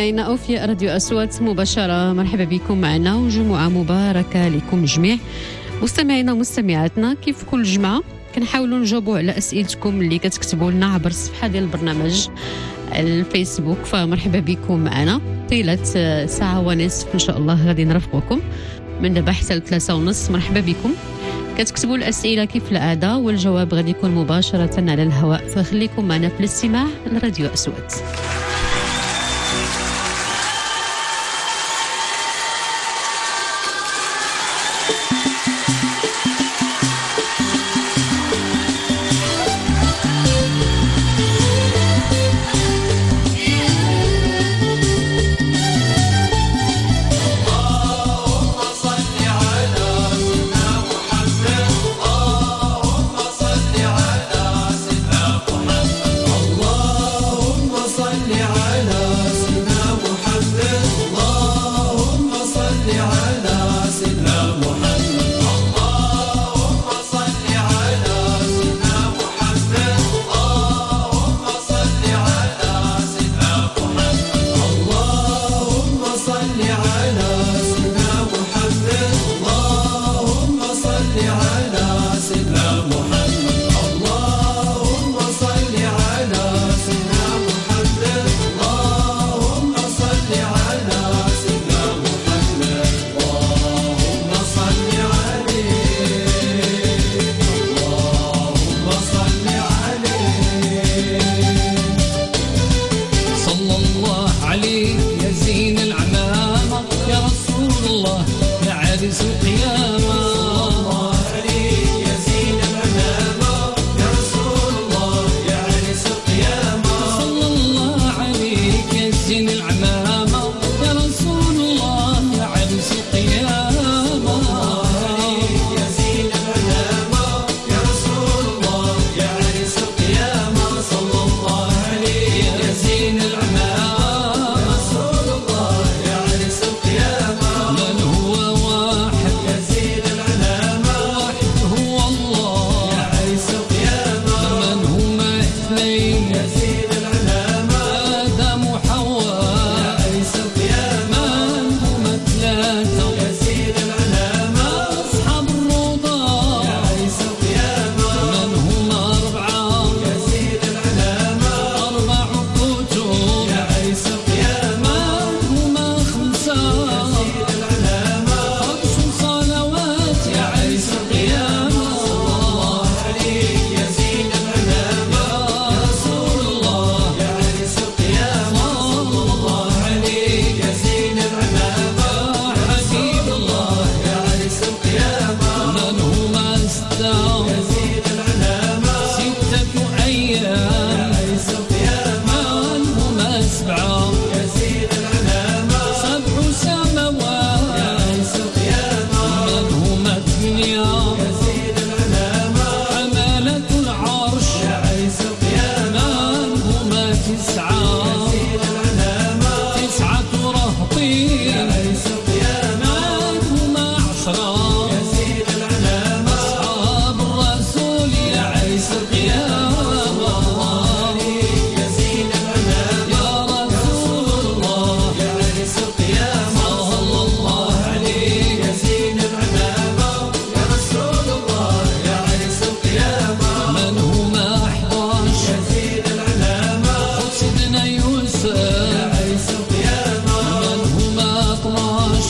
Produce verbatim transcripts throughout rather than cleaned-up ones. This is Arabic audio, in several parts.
مستمعينا أوفياء راديو أصوات مباشرة، مرحبا بكم معنا وجمعة مباركة لكم جميع مستمعينا ومستمعاتنا. كيف كل جمعة كنحاولوا نجاوبوا على أسئلتكم اللي كتكتبوا لنا عبر الصفحة ديال البرنامج الفيسبوك، فمرحبا بكم معنا طيلة ساعة ونصف إن شاء الله غادي نرافقكم من دابا حتى لثلاثة ونص. مرحبا بكم، كتكتبوا الأسئلة كيف العادة والجواب غادي يكون مباشرة على الهواء، فخليكم معنا في الاستماع لراديو أصوات. من هما اثناش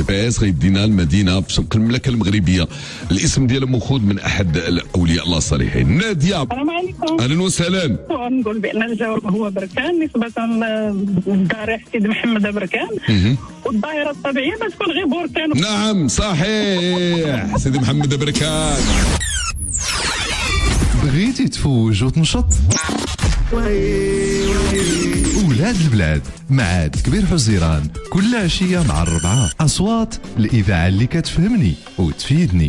بي اس غيدينا المدينه في شرق المملكه المغربيه. الاسم ديالها مأخوذ من احد اولياء الله الصالحين. ناديه، السلام عليكم. اهلا وسهلا. نقول بان الجواب هو بركان نسبه للضريح سيدي محمد بركان، والظاهره الطبيعيه تكون غير بركان. نعم صحيح سيدي محمد بركان. بغيتي تفوج وتنشط؟ ولاد البلاد مع عاد كبير حزيران كل عشية مع الربعة. أصوات الإذاعة اللي كتفهمني وتفيدني.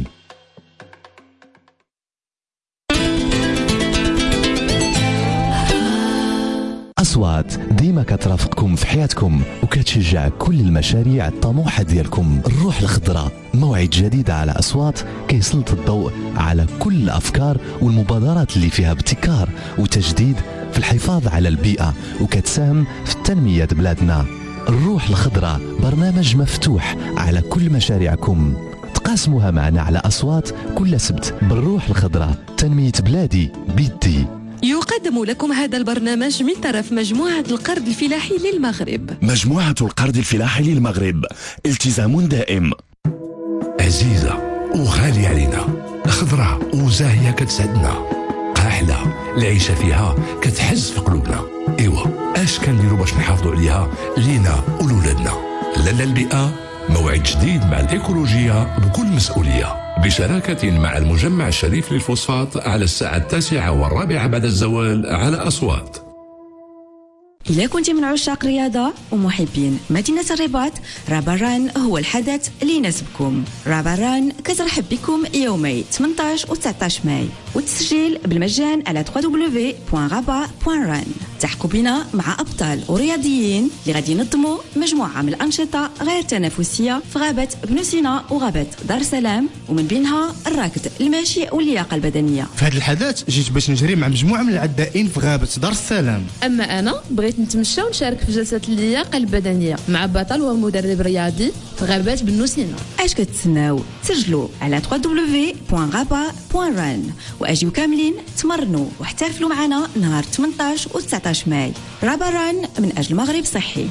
أصوات ديما كترافقكم في حياتكم وكتشجع كل المشاريع الطموحة ديالكم. الروح الخضراء موعد جديد على أصوات كيسلط الضوء على كل الأفكار والمبادرات اللي فيها ابتكار وتجديد في الحفاظ على البيئة وكتساهم في تنمية بلادنا. الروح الخضراء برنامج مفتوح على كل مشاريعكم، تقاسموها معنا على أصوات كل سبت. بالروح الخضراء تنمية بلادي بيدي. يقدم لكم هذا البرنامج من طرف مجموعة القرض الفلاحي للمغرب. مجموعة القرض الفلاحي للمغرب، التزام دائم. عزيزة وغالية علينا، خضراء وزاهية كتسعدنا، قاحلة العيشة فيها كتحز في قلوبنا. ايوا اش كنديروا باش نحافظوا عليها لينا ولولادنا؟ لالا البيئة موعد جديد مع الإيكولوجية بكل مسؤولية، بشراكة مع المجمع الشريف للفوسفات على الساعة التاسعة والرابعة بعد الزوال على أصوات. إذا كنت من عشاق الرياضة ومحبين مدينة الرباط، رابران هو الحدث اللي يناسبكم. رابران كترحب بكم يومي ثمانية عشر و تسعة عشر ماي، والتسجيل بالمجان على دبليو دبليو دبليو دوت رابا دوت ران. تحكوا بنا مع أبطال ورياضيين اللي غادي ينظموا مجموعة من الأنشطة غير تنافسية في غابة بنو سينا وغابة دار السلام، ومن بينها الركض، المشي واللياقة البدنية. في هذا الحدث جيت باش نجري مع مجموعة من العدائين في غابة دار السلام. أما أنا بغيت نتمشى ونشارك في جلسة اللياقة البدنية مع بطل ومدرب رياضي في غابات بنو سينا. اش كتسناو؟ سجلوا على دبليو دبليو دبليو دوت رابا دوت ران واجيو كاملين تمرنوا واحترفلوا معنا نهار ثمانية عشر و تسعة عشر ماي. رابا ران من اجل مغرب صحي.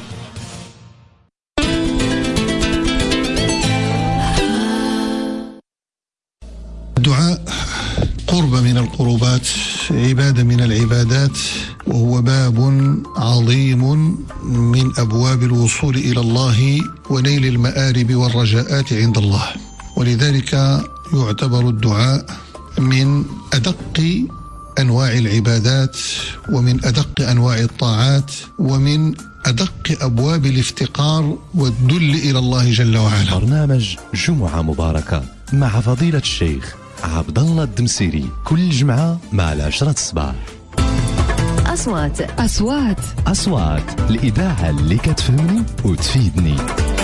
الدعاء قربة من القربات، عبادة من العبادات، وهو باب عظيم من أبواب الوصول إلى الله ونيل المآرب والرجاءات عند الله. ولذلك يعتبر الدعاء من أدق أنواع العبادات ومن أدق أنواع الطاعات ومن أدق أبواب الافتقار والدل إلى الله جل وعلا. برنامج جمعة مباركة مع فضيلة الشيخ عبد الله الدمسيري كل جمعة مع العشرة الصباح. أصوات أصوات أصوات الإذاعة اللي كتفهمني وتفيدني.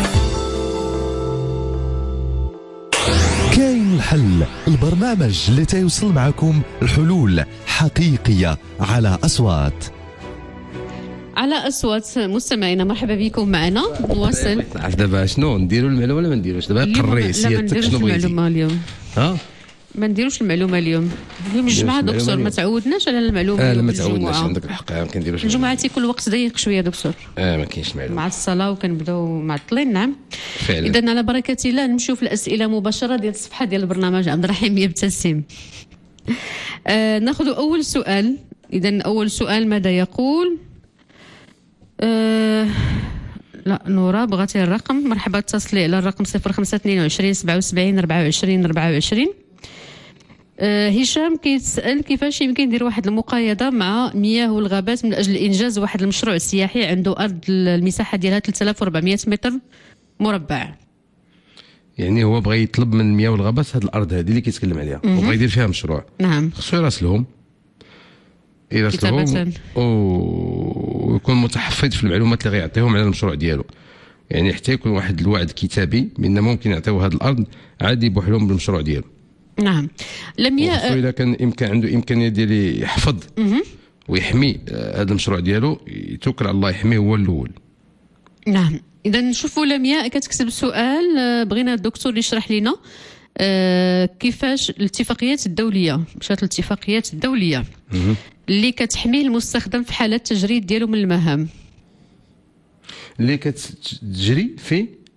كاين الحل، البرنامج اللي تيوصل معكم الحلول حقيقية على أصوات. على أصوات مستمعينا، مرحبا بكم معنا. نواصل. عرفت دابا شنو نديروا المعلومه ولا ما نديروش؟ دابا قري سيادتك شنو بغيتي. المعلومه اليوم ها ما نديروش المعلومه اليوم. اليوم الجمعه دكتور ما تعودناش على المعلومه. اه لا ما تعودناش، عندك الحق، ما كنديروش الجمعه تيكون الوقت ضيق شويه دكتور. اه ما كاينش معلومه مع الصلاه وكنبداو معطلين. نعم فعلا. اذا على بركه الله نمشيو في الاسئله مباشره ديال الصفحه ديال البرنامج. عبد الرحيم يبتسم. آه ناخذ اول سؤال. اذا اول سؤال ماذا يقول؟ آه لا نورا بغاتي الرقم. مرحبا، اتصلي على الرقم صفر خمسة اثنين وعشرين سبعة وسبعين أربعة وعشرين أربعة وعشرين. آه هشام كيتسأل كيفاش يمكن ندير واحد المقايضة مع مياه والغابات من أجل إنجاز واحد المشروع سياحي عنده أرض المساحة ديالها ثلاثة آلاف وأربعمائة متر مربع. يعني هو بغى يطلب من المياه والغابات هذه الأرض هذه اللي كيتكلم عليها وبغى يدير فيها مشروع. نعم خصو يراسلهم يراسلهم ويكون متحفظ في المعلومات اللي غيعطيهم على المشروع ديالو. يعني حتى يكون واحد الوعد كتابي بأن ممكن يعطيو هذه الأرض عادي يبوحلهم بالمشروع ديالو. نعم لم ي... إذا كان إمكان عنده إمكانية ديال يحفظ ويحمي هذا المشروع ديالو، يتوكل على الله يحميه هو الأول. نعم إذا نشوفوا لمياء كتكتب سؤال، بغينا الدكتور يشرح لنا أه كيفاش الاتفاقيات الدولية، مشات الاتفاقيات الدولية اللي كتحمي المستخدم في حالة تجريد ديالو من المهام، اللي كتجري في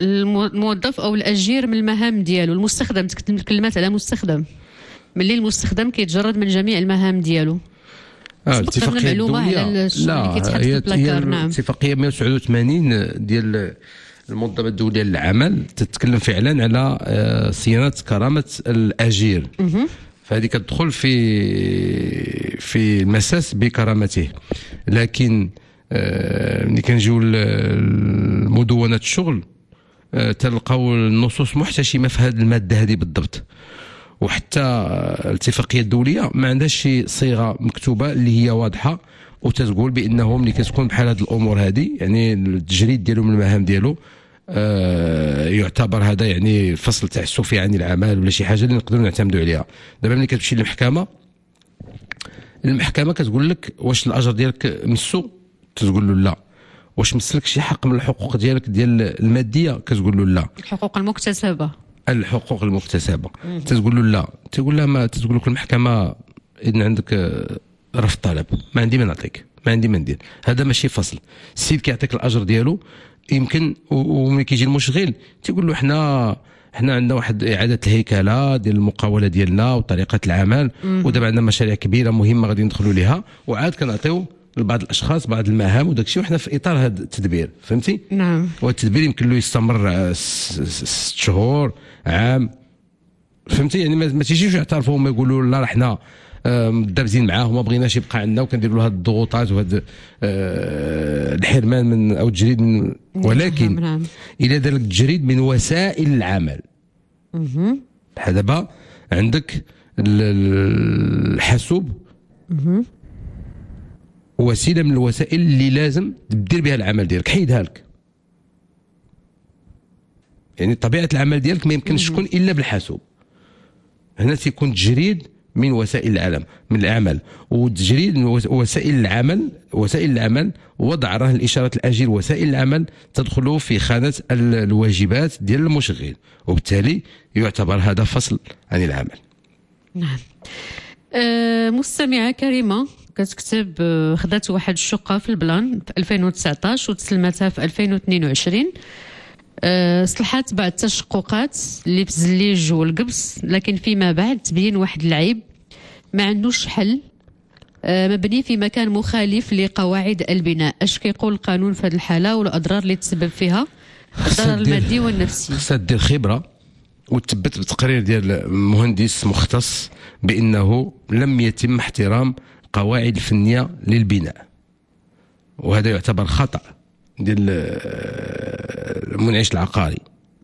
الموظف او الاجير من المهام ديالو. المستخدم تكتب الكلمات على مستخدم، ملي المستخدم كيتجرد من جميع المهام ديالو. اه الاتفاقيه الدوليه على لا هي, هي الاتفاقيه مئة وتسعة وثمانين ديال المنظمه الدوليه للعمل تتكلم فعلا على صيانه كرامه الاجير، فهذه كتدخل في في المساس بكرامته. لكن ملي كنجيو لمدونه الشغل تلقاو النصوص محتشمه في هذه الماده هذه بالضبط، وحتى الاتفاقيه الدوليه ما عندهاش شي صيغه مكتوبه اللي هي واضحه وتتقول بانه ملي كتكون بحال هذه الامور هذه يعني التجريد ديالو من المهام ديالو آه يعتبر هذا يعني فصل تعسفي عن العمل ولا شي حاجه اللي نقدروا نعتمدوا عليها. دابا ملي كتمشي للمحكمه، المحكمه كتقول لك واش الاجر ديالك مسو، تقول له لا. واش مسلك شي حق من الحقوق ديالك ديال الماديه، كتقول له لا. الحقوق المكتسبه الحقوق المكتسبه تقول له لا، تقول لها ما تقول لك المحكمه اذن عندك رفض طلب، ما عندي ما نعطيك، ما عندي ما ندير. هذا ماشي فصل. السيد كيعطيك الاجر ديالو يمكن، وملي كيجي المشغل تيقول له حنا حنا عندنا واحد اعاده الهيكله ديال المقاوله ديالنا وطريقه العمل، ودابا عندنا مشاريع كبيره مهمه غادي ندخلوا ليها، وعاد كنعطيو لبعض الاشخاص بعض المهام وداك الشيء، وحنا في اطار هذا التدبير، فهمتي؟ نعم. والتدبير يمكن له يستمر ست شهور، عام، فهمتي؟ يعني ما تيجيوش يعترفوا هما يقولوا لا راه حنا مدابزين معاه وما بغيناش يبقى عندنا وكنديروا له هذه الضغوطات وهذا الحرمان من او التجريد من، ولكن نعم. الى ذلك التجريد من وسائل العمل. بحال دابا عندك الحاسوب وسيله من الوسائل اللي لازم تدير بها العمل ديالك، حيدها لك. يعني طبيعه العمل ديالك ما يمكنش تكون الا بالحاسوب. هنا تيكون تجريد من وسائل العمل من العمل، والتجريد من وسائل العمل وسائل العمل وضع رهن الاشارات الاجير وسائل العمل تدخل في خانه الواجبات ديال المشغل، وبالتالي يعتبر هذا فصل عن العمل. نعم. أه مستمعه كريمه كتكتب خدات واحد الشقه في البلان في ألفين وتسعطاش وتسلمتها في ألفين واثنين وعشرين. أه صلحات بعض التشققات اللي في الزليج والقبص، لكن فيما بعد تبين واحد العيب ما عندوش حل. أه مبني في مكان مخالف لقواعد البناء. اش كيقول القانون في هذه الحاله والاضرار اللي تسبب فيها، الضرر المادي والنفسي؟ خصها دير خبره وتثبت بتقرير ديال مهندس مختص بانه لم يتم احترام قواعد الفنيه للبناء، وهذا يعتبر خطا ديال المنعش العقاري.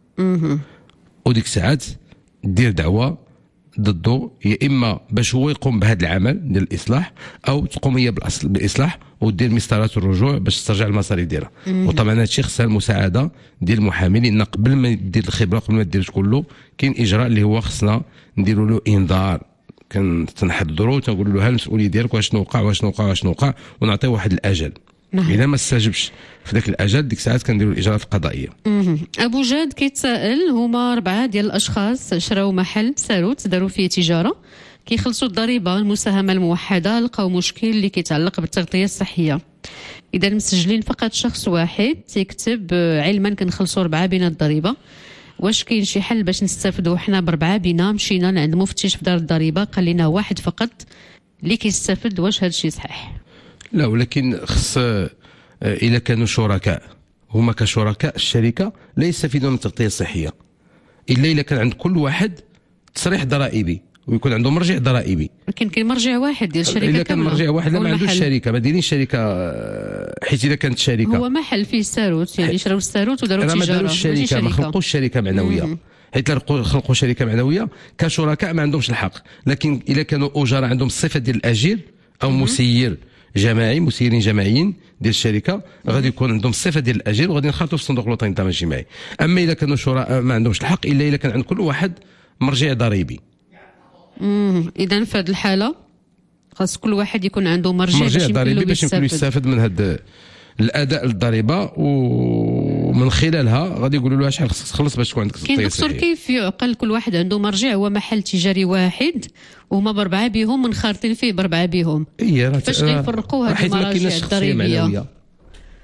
وديك الساعات دير دعوه ضده، يا اما باش هو يقوم بهذا العمل ديال الاصلاح، او تقوم هي بالاصلاح ودير مسطرات الرجوع باش ترجع المصاري ديالها. وطبعا هذا الشيء خصها المساعده ديال المحامي، لان قبل ما دير الخبره قبل ما دير كله كاين اجراء اللي هو خصنا نديروا له انذار. كنحضروا تنقولوا له ها المسؤوليه ديالك واش وقع واش وقع واش وقع، ونعطيو واحد الاجل. نعم. اذا ما استجبش في ذاك الاجل ديك الساعات كنديروا الاجراءات القضائيه. ابو جاد كيتسائل، هما اربعه ديال الاشخاص شراو محل ساروت داروا فيه تجاره، كيخلصوا الضريبه المساهمه الموحده، لقاو مشكل اللي كيتعلق بالتغطيه الصحيه. اذا مسجلين فقط شخص واحد تيكتب علما كنخلصوا اربعه بين الضريبه. واش كاين شي حل باش نستافدوا حنا بربعه بينا؟ مشينا لعند مفتش في دار الضريبه قال لنا واحد فقط اللي كيستافد. واش هذا الشيء صحيح؟ لا، ولكن خص اذا كانوا شركاء هما كشركاء الشركه لا يستفيدون من التغطيه الصحيه الا اذا كان عند كل واحد تصريح ضرائبي ويكون عنده مرجع ضرائبي. لكن كاين مرجع واحد ديال الشركه. الا كان مرجع واحد لا ما عندوش شركه، ما دايرين شركه، حيت اذا كانت شركه هو محل فيه الساروت، يعني شراو الساروت وداروا تجاره. ما داروش الشركه، ما خلقوش شركه معنويه. حيت خلقوا شركه معنويه كشركاء ما عندهمش الحق. لكن اذا كانوا اجراء عندهم الصفه ديال الاجير او مسير جماعي، مسيرين جماعيين ديال الشركه، غادي يكون عندهم الصفه ديال الاجير وغادي نخاطروا في صندوق الوطني للضمان الاجتماعي. اما اذا كانوا شركاء ما عندهمش الحق الا اذا كان عند كل واحد مرجع ضريبي. امم اذا في هذه الحاله خاص كل واحد يكون عنده مرجع, مرجع ضريبي باش يمكن يستافد من هذا الاداء الضريبه، ومن خلالها غادي يقولوا له شحال خصك تخلص باش تكون عندك التغطيه الصحيه. كاين دكتور كيف يعقل كل واحد عنده مرجع هو محل تجاري واحد وهما بربعه بهم منخرطين فيه بربعه بهم؟ اي فاش غيفرقوا هذه المراجع الضريبيه؟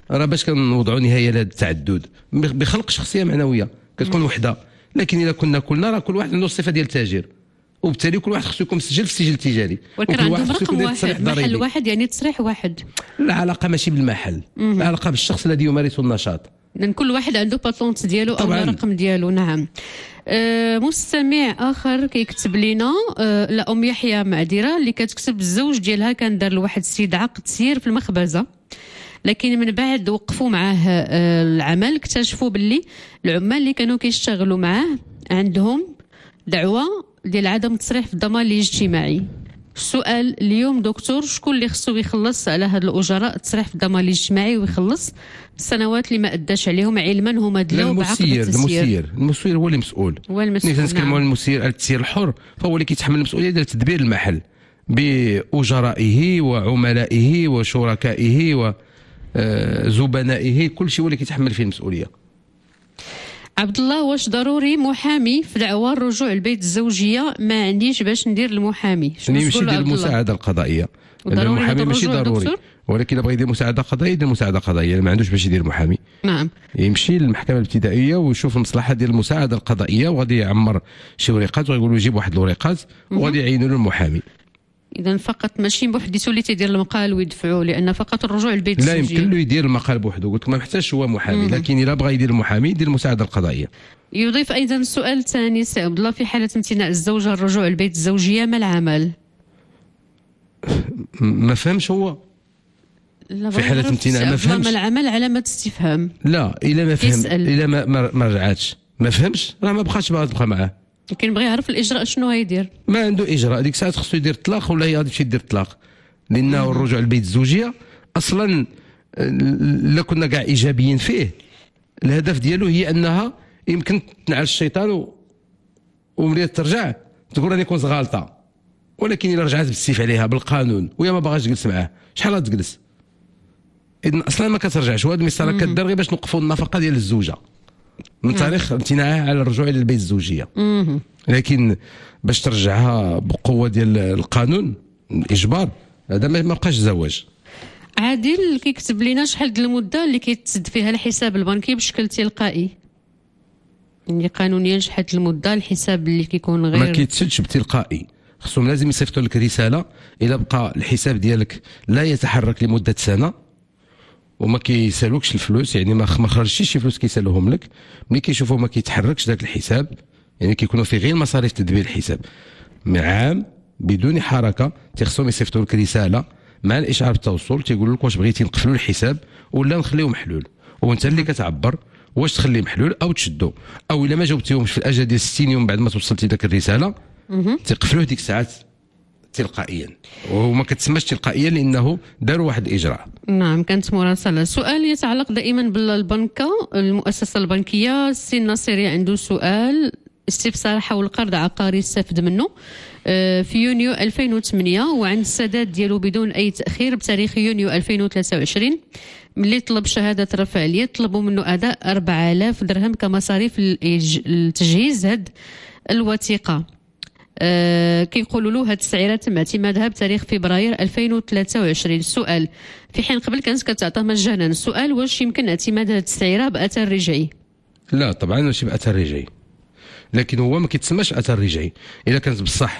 راه باش كنوضعوا نهايه لهذا التعدد بخلق شخصيه معنويه كتكون وحده. لكن اذا كنا كلنا راه كل واحد عنده الصفه ديال التاجر، وبالتالي كل واحد خصو يكون مسجل في السجل التجاري، وكل واحد خصو يكون واحد محل واحد، يعني تصريح واحد. العلاقه ماشي بالمحل، العلاقه بالشخص الذي يمارس النشاط، لان كل واحد عنده باتونت ديالو او الرقم ديالو. نعم. أه مستمع اخر كيكتب لنا أه لا ام يحيى معذره اللي كتكتب الزوج ديالها كان دار لواحد السيد عقد سير في المخبزه، لكن من بعد وقفوا معاه أه العمل اكتشفوا باللي العمال اللي كانوا كيشتغلوا معاه عندهم دعوه ديال عدم التصريح في الضمان الاجتماعي. السؤال اليوم دكتور، شكون اللي خصو يخلص على هاد الاجراء التصريح في الضمان الاجتماعي ويخلص السنوات اللي ما اداش عليهم، علما هما دلاو بعقد التسيير؟ المسير المسير هو اللي مسؤول. هو المسؤول. ملي كنتكلموا عن المسير على التسيير الحر فهو اللي كيتحمل المسؤوليه ديال تدبير المحل باجرائه وعملائه وشركائه وزبنائه، كل شيء هو اللي كيتحمل فيه المسؤوليه. عبد الله، واش ضروري محامي في دعوى الرجوع لبيت الزوجيه؟ ما عنديش باش ندير المحامي. شنو يمشي يدير المساعده القضائيه؟ المحامي ماشي ضروري، ولكن بغى يدير مساعده قضائيه يدير مساعده قضائيه، ما عندوش باش يدير محامي. نعم. يمشي للمحكمه الابتدائيه ويشوف المصلحه ديال المساعده القضائيه، وغادي يعمر شي ورقات ويقول له جيب واحد الورقات وغادي يعينوا له المحامي. اذا فقط ماشي بوحديته اللي تيدير المقال ويدفعوا، لان فقط الرجوع للبيت الزوجيه لا يمكن له يدير المقال بوحده. قلت لك ما محتاجش هو محامي، مم. لكن الا بغى يدير المحامي يدير المساعده القضائيه. يضيف ايضا سؤال ثاني سي عبد الله، في حاله امتناع الزوجه الرجوع لبيت الزوجيه ما العمل؟ ما فهمش هو في حاله امتناع ما فهمش. ما العمل؟ علامه استفهام. لا الا ما فهم الا ما ما رجعتش ما فهمش راه ما بقاش باغا تبقى معاه، لكن بغى يعرف الاجراء شنو غيدير. ما عنده اجراء، ديك الساعه خصو يدير الطلاق ولا هي غادي تمشي دير الطلاق، لانه الرجوع لبيت الزوجيه اصلا لا كنا كاع ايجابيين فيه الهدف ديالو هي انها يمكن تنعل الشيطان وملي ترجع تقول راني كنت غالطه، ولكن الا رجعت بالسيف عليها بالقانون وهي ما باغاش تجلس معاه شحال غتجلس؟ اذا اصلا ما كترجعش، وهذه المساله كدار غير باش نوقفوا النفقه ديال الزوجه من تاريخ امتناعها على الرجوع الى البيت الزوجيه. لكن باش ترجعها بقوه ديال القانون الاجبار هذا ما بقاش زواج. عادل كيكتب لنا شحال ديال المده اللي كيتسد فيها الحساب البنكي بشكل تلقائي؟ يعني قانونيا شحال المده الحساب اللي كيكون غير ما كيتسدش بتلقائي، خصهم لازم يصيفطوا لك رساله الا بقى الحساب ديالك لا يتحرك لمده سنه وما كيسالوكش الفلوس، يعني ما خرجتيش شي فلوس كيسالوهم لك، ملي كيشوفوا ما كيتحركش ذاك الحساب يعني كيكونوا فيه غير مصاريف تدبير الحساب من عام بدون حركه، تيخصهم يصيفطوا لك رساله مع الاشعار بالتوصل تيقولوا لك واش بغيتي نقفلوا الحساب ولا نخليوه محلول، وانت اللي كتعبر واش تخليه محلول او تشدو، او الا ما جاوبتيهمش في الاجل ديال ستين يوم بعد ما توصلتي ذاك الرساله تيقفلوه ديك الساعات تلقائيا، وما كتسماش تلقائيا لانه داروا واحد الاجراء. نعم كانت مراسله. سؤال يتعلق دائما بالبنكه المؤسسه البنكيه. السي الناصري عنده سؤال استفسار حول قرض عقاري استفد منه في يونيو ألفين وثمانية وعند السداد ديالو بدون اي تاخير بتاريخ يونيو ألفين وثلاثة وعشرين. ملي طلب شهاده رفع اليد طلبوا منه اداء أربعة آلاف درهم كمصاريف لتجهيز هاد الوثيقه. أه كيقولوا له هاد التسعيره تم اعتمادها بتاريخ فبراير ألفين وثلاثة وعشرين. السؤال في حين قبل كانت كتعطى مجانا، السؤال واش يمكن اعتماد هاد التسعيره باثر رجعي؟ لا طبعا ماشي باثر رجعي، لكن هو ما كيتسماش اثر رجعي. الا كانت بصح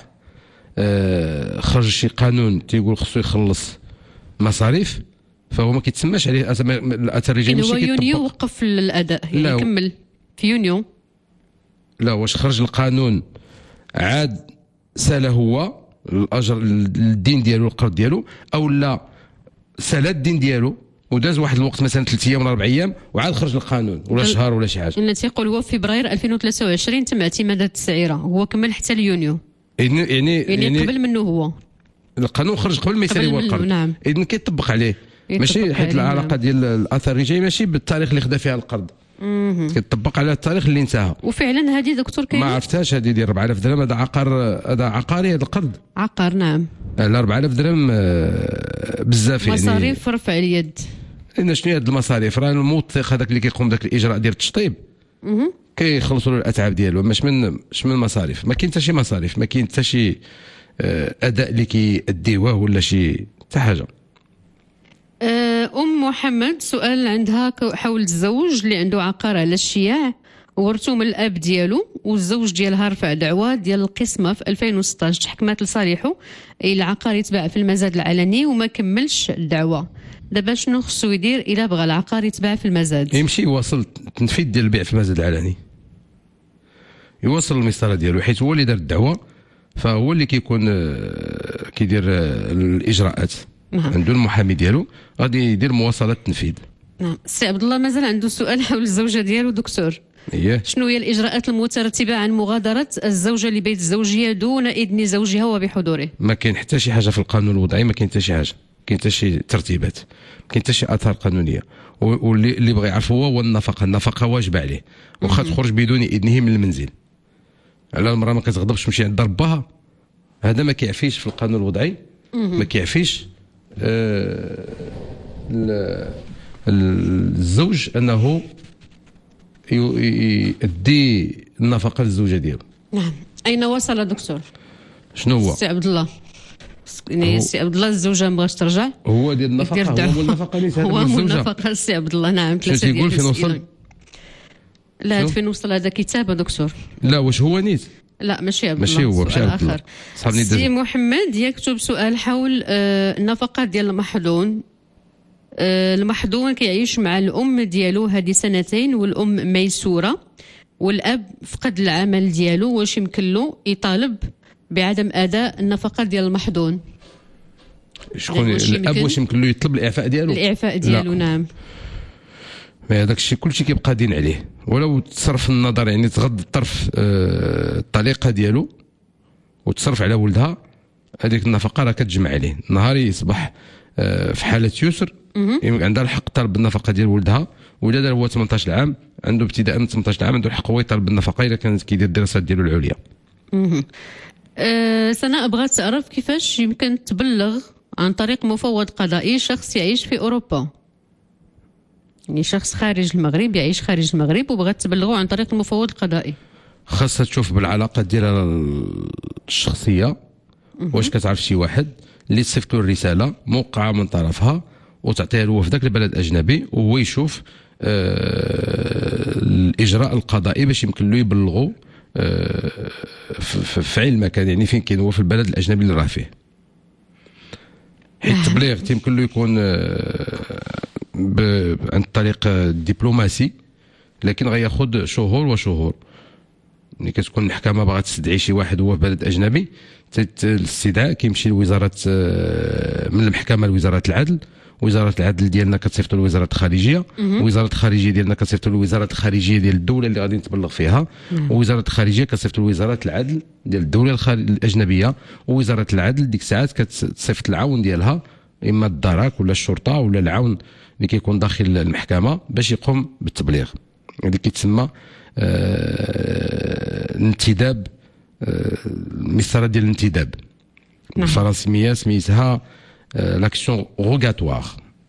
أه خرج شي قانون تيقول خصو يخلص مصاريف فهو ما كيتسماش عليه الاثر الرجعي. ماشي هو يونيو وقف الاداء يعني كمل في يونيو. لا واش خرج القانون عاد سال هو الاجر الدين ديالو القرض ديالو، او لا سال الدين ديالو وداز واحد الوقت مثلا ثلاث ايام ولا اربع ايام وعاد خرج القانون ولا شهر ولا شي حاجه. اللي تيقول هو في فبراير ألفين وثلاثة وعشرين تم اعتماد التسعيره، هو كمل حتى اليونيو يعني يعني, يعني قبل منه هو القانون خرج قبل ما يسالي هو القرض. نعم. اذا كيطبق عليه ماشي حيت العلاقه نعم. ديال الاثر الرجعي ماشي بالتاريخ اللي خدا فيها القرض، كيطبق على التاريخ اللي انتهى. وفعلا هذه دكتور كاين ما عرفتهاش هذه ديال أربعة آلاف درهم. هذا عقار هذا عقاري هذا القرض عقار. نعم ال أربعة آلاف درهم بزاف يعني مصاريف رفع اليد. لان شنو هي هاد المصاريف؟ راه الموثق هذاك اللي كيقوم داك الاجراء ديال التشطيب كيخلصوا له الاتعاب ديالو، مش من مش من المصاريف. ما كاين حتى شي مصاريف، ما كاين حتى شي اداء اللي كيديوه ولا شي حتى حاجه. ام محمد سؤال عندها حول الزوج اللي عنده عقار على الشياع ورثو من الاب ديالو، والزوج ديالها رفع دعوه ديال القسمه في ألفين وستطاش تحكمات لصالحه العقار يتباع في المزاد العلني وما كملش الدعوه. دابا شنو خصو يدير الا بغى العقار يتباع في المزاد؟ يمشي يواصل التنفيذ ديال البيع في المزاد العلني، يواصل المسطره ديالو حيت هو اللي دار الدعوه، فهو اللي كيكون كيدير الاجراءات. نعم. عنده المحامي ديالو غادي يدير مواصله التنفيذ. نعم. السي عبد الله مازال عنده سؤال حول الزوجه ديالو دكتور. اييه. شنو هي الاجراءات المترتبه عن مغادره الزوجه لبيت الزوجيه دون اذن زوجها وبحضوره؟ ما كاين حتى شي حاجه في القانون الوضعي، ما كاين حتى شي حاجه، كاين حتى شي ترتيبات، ما كاين حتى شي اثار قانونيه، واللي اللي بغى يعرف هو هو النفقه، النفقه واجبه عليه، واخا تخرج بدون اذنه من المنزل. على المراه ما كتغضبش تمشي عند ربها، هذا ما كيعفيش في القانون الوضعي، ما كيعفيش آه الزوج انه يؤدي النفقه للزوجه ديالو. نعم. اين وصل دكتور؟ شنو هو؟ السي عبد الله يعني السي عبد الله الزوجه ما بغاش ترجع، هو ديال النفقه، هو النفقه اللي هو النفقه السي عبد الله. نعم. ثلاثه ديال فين وصل؟ لا هاد فين وصل هذا كتابه دكتور. لا واش هو نيت؟ لا ماشي عبد الله، ماشي هو، ماشي عبد الله. سي محمد يكتب سؤال حول آه النفقات ديال المحظون. آه المحظون كيعيش مع الام ديالو هذه سنتين، والام ميسوره، والاب فقد العمل ديالو، واش يمكن له يطالب بعدم اداء النفقات ديال المحظون؟ شكون الاب؟ واش يمكن له يطلب الاعفاء ديالو؟ الاعفاء ديالو. لا. نعم. ما هذاك الشيء كلشي كيبقى دين عليه، ولو تصرف النظر يعني تغض الطرف آه الطليقه ديالو وتصرف على ولدها، هذيك النفقه راه كتجمع عليه. نهار يصبح آه في حاله يسر عندها الحق طلب بالنفقه ديال ولدها، ولا دار هو ثمنطاش عام عنده ابتداء من ثمنطاش عام عنده الحق هو يطالب بالنفقه الا كان كيدير الدراسات ديالو العليا. أه سناء بغات تعرف كيفاش يمكن تبلغ عن طريق مفوض قضائي شخص يعيش في اوروبا، يعني شخص خارج المغرب يعيش خارج المغرب وبغات تبلغه عن طريق المفوض القضائي. خاصها تشوف بالعلاقات ديالها الشخصيه واش كتعرف شي واحد اللي تصيفط له الرساله موقعه من طرفها وتعطيها له في ذاك البلد الاجنبي، وهو يشوف آه الاجراء القضائي باش يمكن له يبلغوا آه في اي مكان، يعني فين كاين هو في البلد الاجنبي اللي راه فيه. حيت التبليغ تيمكن له يكون آه عن طريق الدبلوماسي، لكن غياخذ شهور وشهور. ملي كتكون المحكمه باغا تستدعي شي واحد هو في بلد اجنبي، الاستدعاء كيمشي لوزاره من المحكمه لوزاره العدل، وزاره العدل ديالنا كتصيفط لوزاره الخارجيه، وزاره الخارجيه ديالنا كتصيفط لوزاره الخارجيه ديال الدوله اللي غادي نتبلغ فيها، ووزاره الخارجيه كتصيفط لوزاره العدل ديال الدوله الاجنبيه، ووزاره العدل ديك الساعات كتصيفط العون ديالها اما الدرك ولا الشرطه ولا العون اللي كيكون داخل المحكمه باش يقوم بالتبليغ. اللي كيتسمى آه الانتداب، آه المسطره ديال الانتداب. نعم. بالفرنسيه سميتها آه لاكسيون روغاتوار.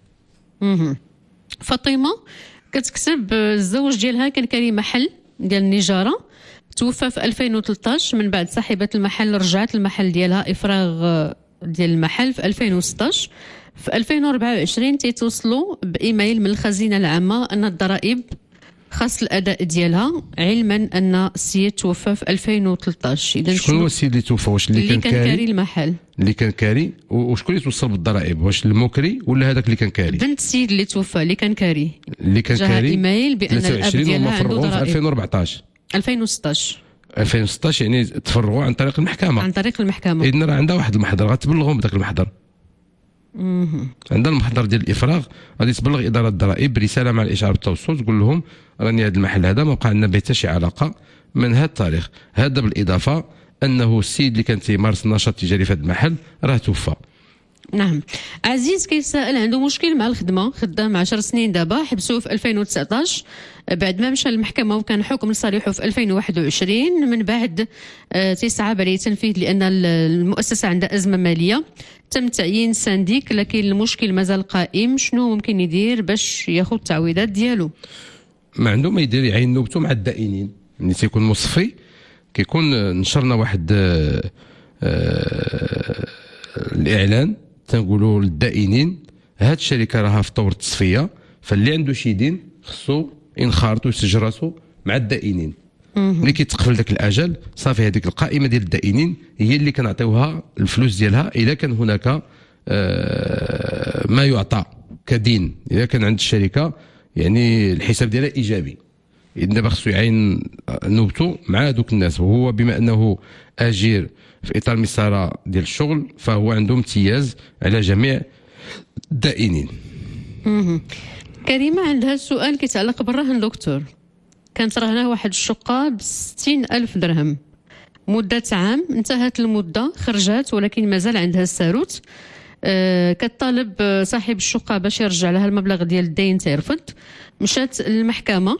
فاطمه كتكتب الزوج ديالها كان كاري محل ديال النجاره، توفى في ألفين وثلاثطاش، من بعد صاحبه المحل رجعت المحل ديالها افراغ ديال المحل في ألفين وستطاش. في ألفين وأربعة وعشرين تيتوصلوا بايميل من الخزينه العامه ان الضرائب خاص الاداء ديالها، علما ان السيد توفى في ألفين وثلاثطاش. اذا شكون هو السيد اللي توفى؟ واش اللي, اللي كان, كان كاري المحل؟ اللي كان كاري، وشكون اللي توصل بالضرائب؟ واش المكري ولا هذاك اللي كان كاري؟ بنت السيد اللي توفى اللي كان كاري، اللي كان كاري ايميل بان الاب ديالها عنده ضرائب. في ألفين وأربعطاش ألفين وستطاش ألفين وستطاش يعني تفرغوا عن طريق المحكمه. عن طريق المحكمه. اذن راه عندها واحد المحضر غتبلغهم بداك المحضر. عندها المحضر ديال الافراغ غادي تبلغ اداره الضرائب برساله مع الاشعار بالتوصل تقول لهم راني هذا المحل هذا ما بقى عندنا به حتى شي علاقه من هذا التاريخ هذا، بالاضافه انه السيد اللي كان تيمارس النشاط التجاري في هذا المحل راه توفى. نعم. عزيز كيسائل عنده مشكل مع الخدمه، خدام عشر سنين دابا، حبسوه في ألفين وتسعطاش بعد ما مشى للمحكمه وكان حكم لصالحه في ألفين وواحد وعشرين، من بعد تيصعب عليه التنفيذ لان المؤسسه عندها ازمه ماليه، تم تعيين سانديك لكن المشكل مازال قائم. شنو ممكن يدير باش ياخذ التعويضات ديالو؟ ما عنده ما يدير، يعين نوبته مع الدائنين. ملي تيكون مصفي كيكون نشرنا واحد آه آه الاعلان تنقولوا للدائنين هاد الشركه راها في طور التصفيه، فاللي عنده شي دين خصو ينخرط ويسجل راسو مع الدائنين. ملي كيتقفل ذاك الاجل صافي هذيك القائمه ديال الدائنين هي اللي كنعطيوها الفلوس ديالها اذا كان هناك آه ما يعطى كدين، اذا كان عند الشركه يعني الحساب ديالها ايجابي. دابا خصو يعين نوبته مع دوك الناس، وهو بما انه اجير في اطار مساره ديال الشغل فهو عنده امتياز على جميع الدائنين. كريمه عندها سؤال كيتعلق بالرهن دكتور. كانت رهنه واحد الشقه ب ستين ألف درهم مده عام، انتهت المده خرجت ولكن مازال عندها الساروت. أه كتطالب صاحب الشقه باش يرجع لها المبلغ ديال الدين تيرفض. مشات للمحكمه،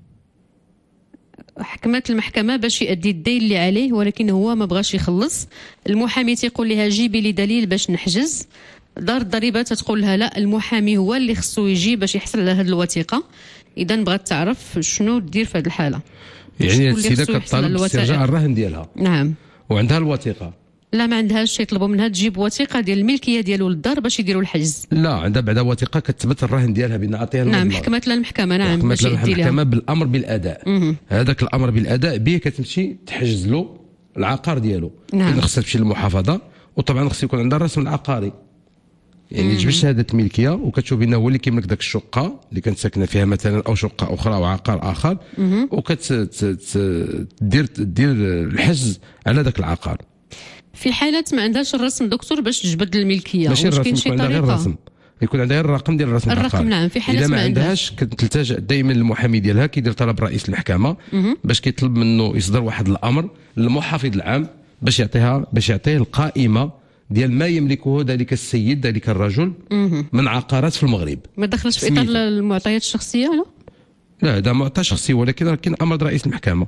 حكمت المحكمه باش يؤدي الدين اللي عليه ولكن هو ما بغاش يخلص. المحامي تيقول لها جيبي لي دليل باش نحجز. دار الضريبه تتقول لها لا، المحامي هو اللي خصو يجي باش يحصل على هذه الوثيقه. اذا بغات تعرف شنو دير في هذه الحاله. يعني السيده كطالب باسترجاع الرهن ديالها. نعم. وعندها الوثيقه. لا ما عندهاش، يطلبوا منها تجيب وثيقه ديال الملكيه ديالو للدار باش يديروا الحجز. لا عندها بعدا وثيقه كتثبت الرهن ديالها بان عطيها المبلغ. نعم حكمت لها المحكمه. نعم حكمت لها المحكمه بالامر بالاداء. هذاك الامر بالاداء به كتمشي تحجز له العقار ديالو. نعم. خصها تمشي للمحافظه، وطبعا خص يكون عندها الرسم العقاري. يعني تجيب شهاده الملكيه وكتشوف بانه هو اللي كيملك ذاك الشقه اللي كانت ساكنه فيها مثلا او شقه اخرى او عقار اخر، وكتدير دير الحجز على ذاك العقار. في حالة ما عندهاش الرسم دكتور باش تجبد الملكيه، ماشي الرسم، يكون عندها غير الرسم، يكون عندها غير الرقم ديال الرسم الرقم العقاري. نعم. في حالة ما, ما عندهاش كتلتجأ دائما للمحامي ديالها، كيدير طلب رئيس المحكمه باش كيطلب منه يصدر واحد الامر للمحافظ العام باش يعطيها باش يعطيه القائمه ديال ما يملكه ذلك السيد ذلك الرجل من عقارات في المغرب. ما دخلش في اطار المعطيات الشخصيه لا؟ لا هذا معطى شخصي ولكن كاين امر رئيس المحكمه.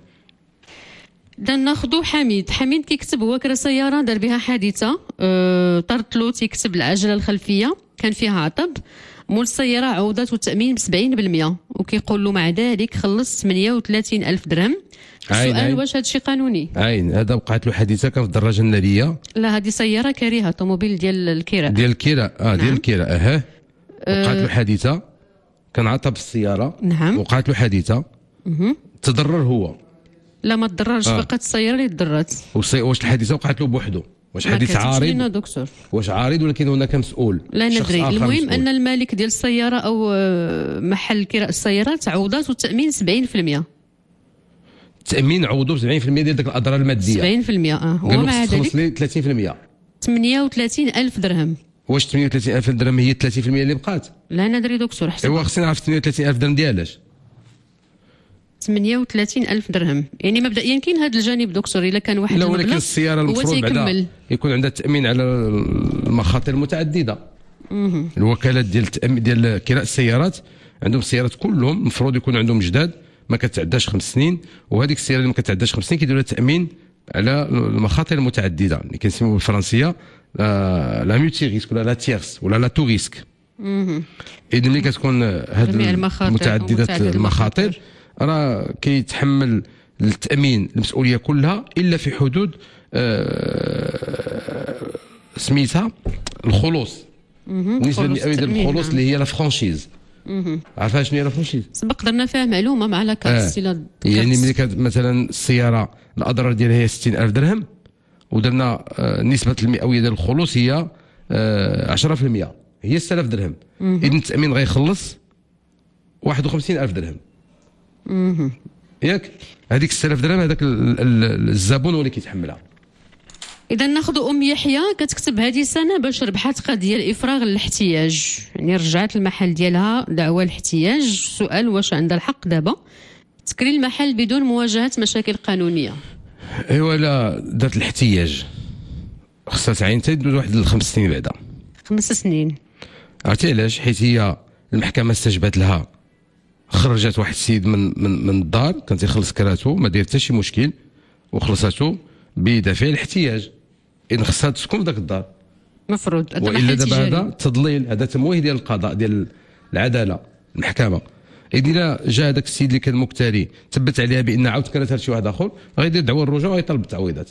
دا ناخذوا حميد. حميد كيكتب هو كرا سياره دار بها حادثه، أه طرت له تيكتب العجله الخلفيه كان فيها عطب، مول السياره عوضات والتامين ب سبعين بالمئة وكيقول له مع ذلك خلص ثمانية وثلاثين ألف درهم. السؤال واش هذا الشيء قانوني؟ عين هذا وقعت له حادثه كان في الدراجه الناريه. لا هذه سياره كريهه طوموبيل ديال الكراء ديال الكراء اه ديال الكراء اها وقعت له حادثه كان عطب في السياره. نعم. وقعت له حادثه. اها تضرر هو؟ لا ما تضررش آه. فقط السياره اللي تضرت. واش الحادثه وقعت له بوحده؟ واش حادث عارض؟ دكتور واش عارض ولكن هناك مسؤول؟ لا ندري. المهم مسؤول. ان المالك ديال السياره او محل كراء السيارات عوضات والتامين سبعين بالمئة. التامين عوضوا سبعين بالمئة ديال ديك الاضرار الماديه. سبعين بالمئة اه. ومع ذلك ثلاثين بالمئة ثمانية وثلاثين ألف درهم. واش ثمانية وثلاثين ألف درهم هي ثلاثين بالمئة اللي بقات؟ لا ندري دكتور حسب. ايوا خصني نعرف ثمانية وثلاثين ألف درهم ديالاش؟ ثمانية وثلاثين ألف درهم. يعني مبدئيا كاين هذا الجانب دكتور الا كان واحد لا ولكن السياره المفروض بعدا يكون عندها تامين على المخاطر المتعدده. اها الوكالات ديال التامين ديال كراء السيارات عندهم السيارات كلهم المفروض يكون عندهم جداد ما كتعداش خمس سنين، وهذيك السياره اللي ما كتعداش خمس سنين كيديروا لها تامين على المخاطر المتعدده اللي كنسميوها بالفرنسيه لا ميوتي ريسك ولا لا تيرس ولا لا تو ريسك. اها اذا ملي كتكون هذه متعدده المخاطر راه كيتحمل التامين المسؤوليه كلها الا في حدود آه سميتها الخلوص. بالنسبه للمئويه ديال الخلوص اللي هي لا فرانشيز. عارفه شنو هي لا فرانشيز؟ سبق درنا فيها معلومه مع لا كارت. آه. يعني ملي كانت مثلا السياره الاضرار ديالها هي ستين ألف درهم ودرنا آه نسبه المئويه ديال الخلوص هي آه عشرة بالمئة هي ستة آلاف درهم. اذا التامين غيخلص واحد وخمسين ألف درهم. اها ياك هذيك ستة آلاف درهم هذاك الزبون هو اللي كيتحملها. اذا ناخذ ام يحيى كتكتب هذه السنه باش ربحت قضيه الافراغ للاحتياج، يعني رجعت المحل ديالها دعوى الاحتياج. السؤال واش عندها الحق دابا تكري المحل بدون مواجهه مشاكل قانونيه؟ ايوا لا دارت الاحتياج خصها تعين تدوز واحد الخمس سنين بعدا. خمس سنين عرفتي علاش؟ حيت هي المحكمه استجابت لها، خرجت واحد السيد من من من الدار كان تيخلص كراتو ما داير حتى شي مشكل وخلصاتو بدافع الاحتياج. اذا خصها تسكن في ذاك الدار مفروض. والا دابا هذا تضليل، هذا تمويه ديال القضاء ديال العداله المحكمه. اذا جا هذاك السيد اللي كان مكتري ثبت عليها بان عاود كراتها لشي واحد اخر غيدير دعوى الرجوع ويطلب التعويضات.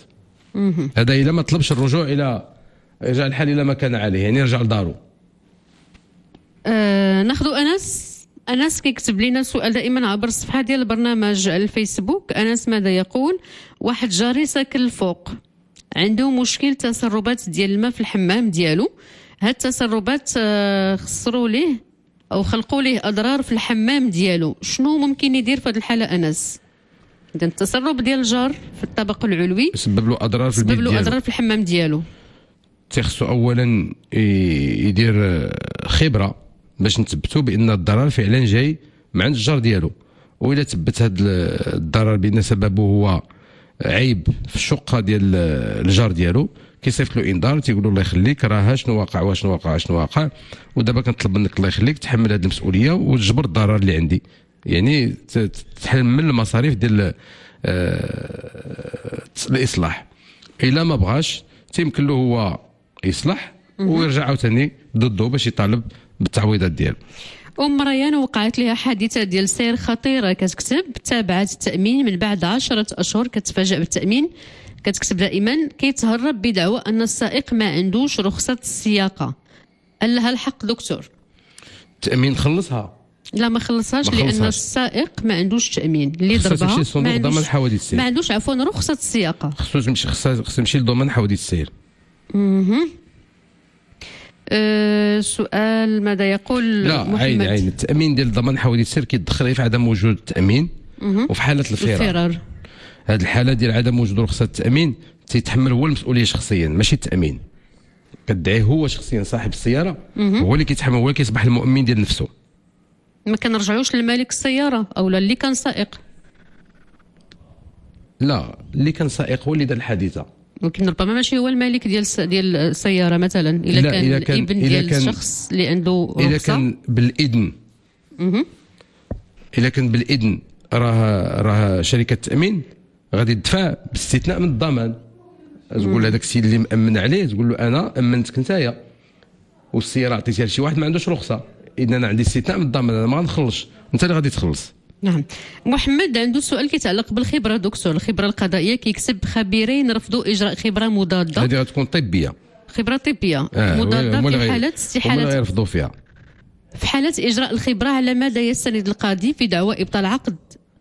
هذا الا ما طلبش الرجوع الى يرجع الحال الى ما كان عليه، يعني يرجع لدارو. آه ناخذ انس. انس كيكتب لنا سؤال دائما عبر الصفحه ديال البرنامج الفيسبوك. انس ماذا يقول؟ واحد جاري ساكن الفوق عنده مشكل تسربات ديال الماء في الحمام ديالو. هاد التسربات آه خسروا ليه او خلقوا ليه اضرار في الحمام ديالو. شنو ممكن يدير في هذه الحاله انس؟ اذا التسرب ديال الجار في الطابق العلوي سبب له اضرار في البيت سبب له ديالو. اضرار في الحمام ديالو. تيخصو اولا يدير خبره باش نثبتوا بان الضرر فعلا جاي من عند الجار ديالو. واذا ثبت هذا الضرر بان سببه هو عيب في الشقه ديال الجار ديالو كيصيفط له انذار تيقول له الله يخليك راه شنو واقع وشنو واقع شنو واقع ودابا كنطلب منك الله يخليك تحمل هذه المسؤوليه وتجبر الضرر اللي عندي. يعني تحمل المصاريف ديال الاصلاح. الا ما بغاش تيمكن له هو يصلح ويرجع عاوتاني ضده باش يطالب بالتعويضات ديالو. ام ريان وقعت لها حادثه ديال سير خطيره كتكتب تابعت التامين من بعد عشرة اشهر كتفاجأ بالتامين. كتكتب دائما كيتهرب بدعوى ان السائق ما عندوش رخصه السياقه. هل لها الحق دكتور؟ التامين خلصها؟ لا ما خلصهاش ما لان خلصهاش. السائق ما عندوش تامين اللي ضربها ما عندوش حوادث السير. ما عندوش عفوا رخصه السياقه. خصو يمشي خصو يمشي لضمان حوادث السير. اها أه سؤال ماذا يقول لا محمد؟ عين عين التامين ديال ضمان حوادث السير كيدخل في عدم وجود التامين وفي حاله الفرار. الفرار هذه الحاله ديال عدم وجود رخصه التامين تيتحمل هو المسؤوليه شخصيا ماشي التامين. كدعيه هو شخصيا صاحب السياره هو اللي كيتحمل هو اللي كيصبح المؤمن ديال نفسه. ما كنرجعوش لمالك السياره او اللي كان سائق. لا اللي كان سائق هو اللي دار الحادثه. ممكن ربما ماشي هو المالك ديال ديال السياره مثلا الا كان, إلا كان الابن ديال كان الشخص اللي عنده رخصه. الا كان بالاذن اها الا كان بالاذن راه راه شركه التامين غادي تدفع باستثناء من الضمان. تقول هذاك السيد اللي مأمن عليه تقول له انا امنتك نتايا والسياره عطيتيها لشي واحد ما عندوش رخصه اذا انا عندي استثناء من الضمان انا ما غنخلصش انت اللي غادي تخلص. نعم. محمد عنده سؤال كيتعلق بالخبره دكتور. الخبره القضائيه كيكسب خبيرين رفضوا اجراء خبره مضاده. هذه غتكون طبيه. خبره طبيه آه مضاده في حاله استحاله ولا يرفضوا فيها. في حاله اجراء الخبره على ماذا يستند القاضي في دعوى ابطال عقد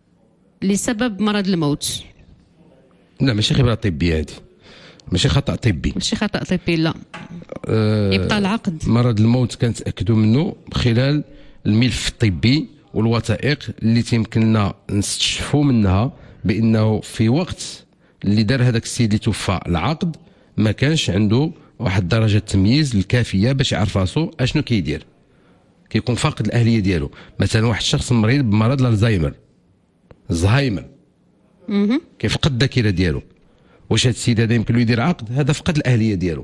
لسبب مرض الموت؟ لا ماشي خبره طبيه هذه ماشي خطا طبي. ماشي خطا طبي لا. أه ابطال عقد. مرض الموت كنتاكدوا منه خلال الملف الطبي والوثائق اللي تيمكننا نستشفوا منها بانه في وقت اللي دار هذاك السيد اللي توفى العقد ما كانش عنده واحد درجه التمييز الكافيه باش يعرف راسو اشنو كيدير. كيكون فاقد الاهليه ديالو. مثلا واحد الشخص مريض بمرض الزهايمر الزهايمر كيفقد الذاكره ديالو. واش هذا السيد هذا يمكن له يدير عقد؟ هذا فقد الاهليه ديالو.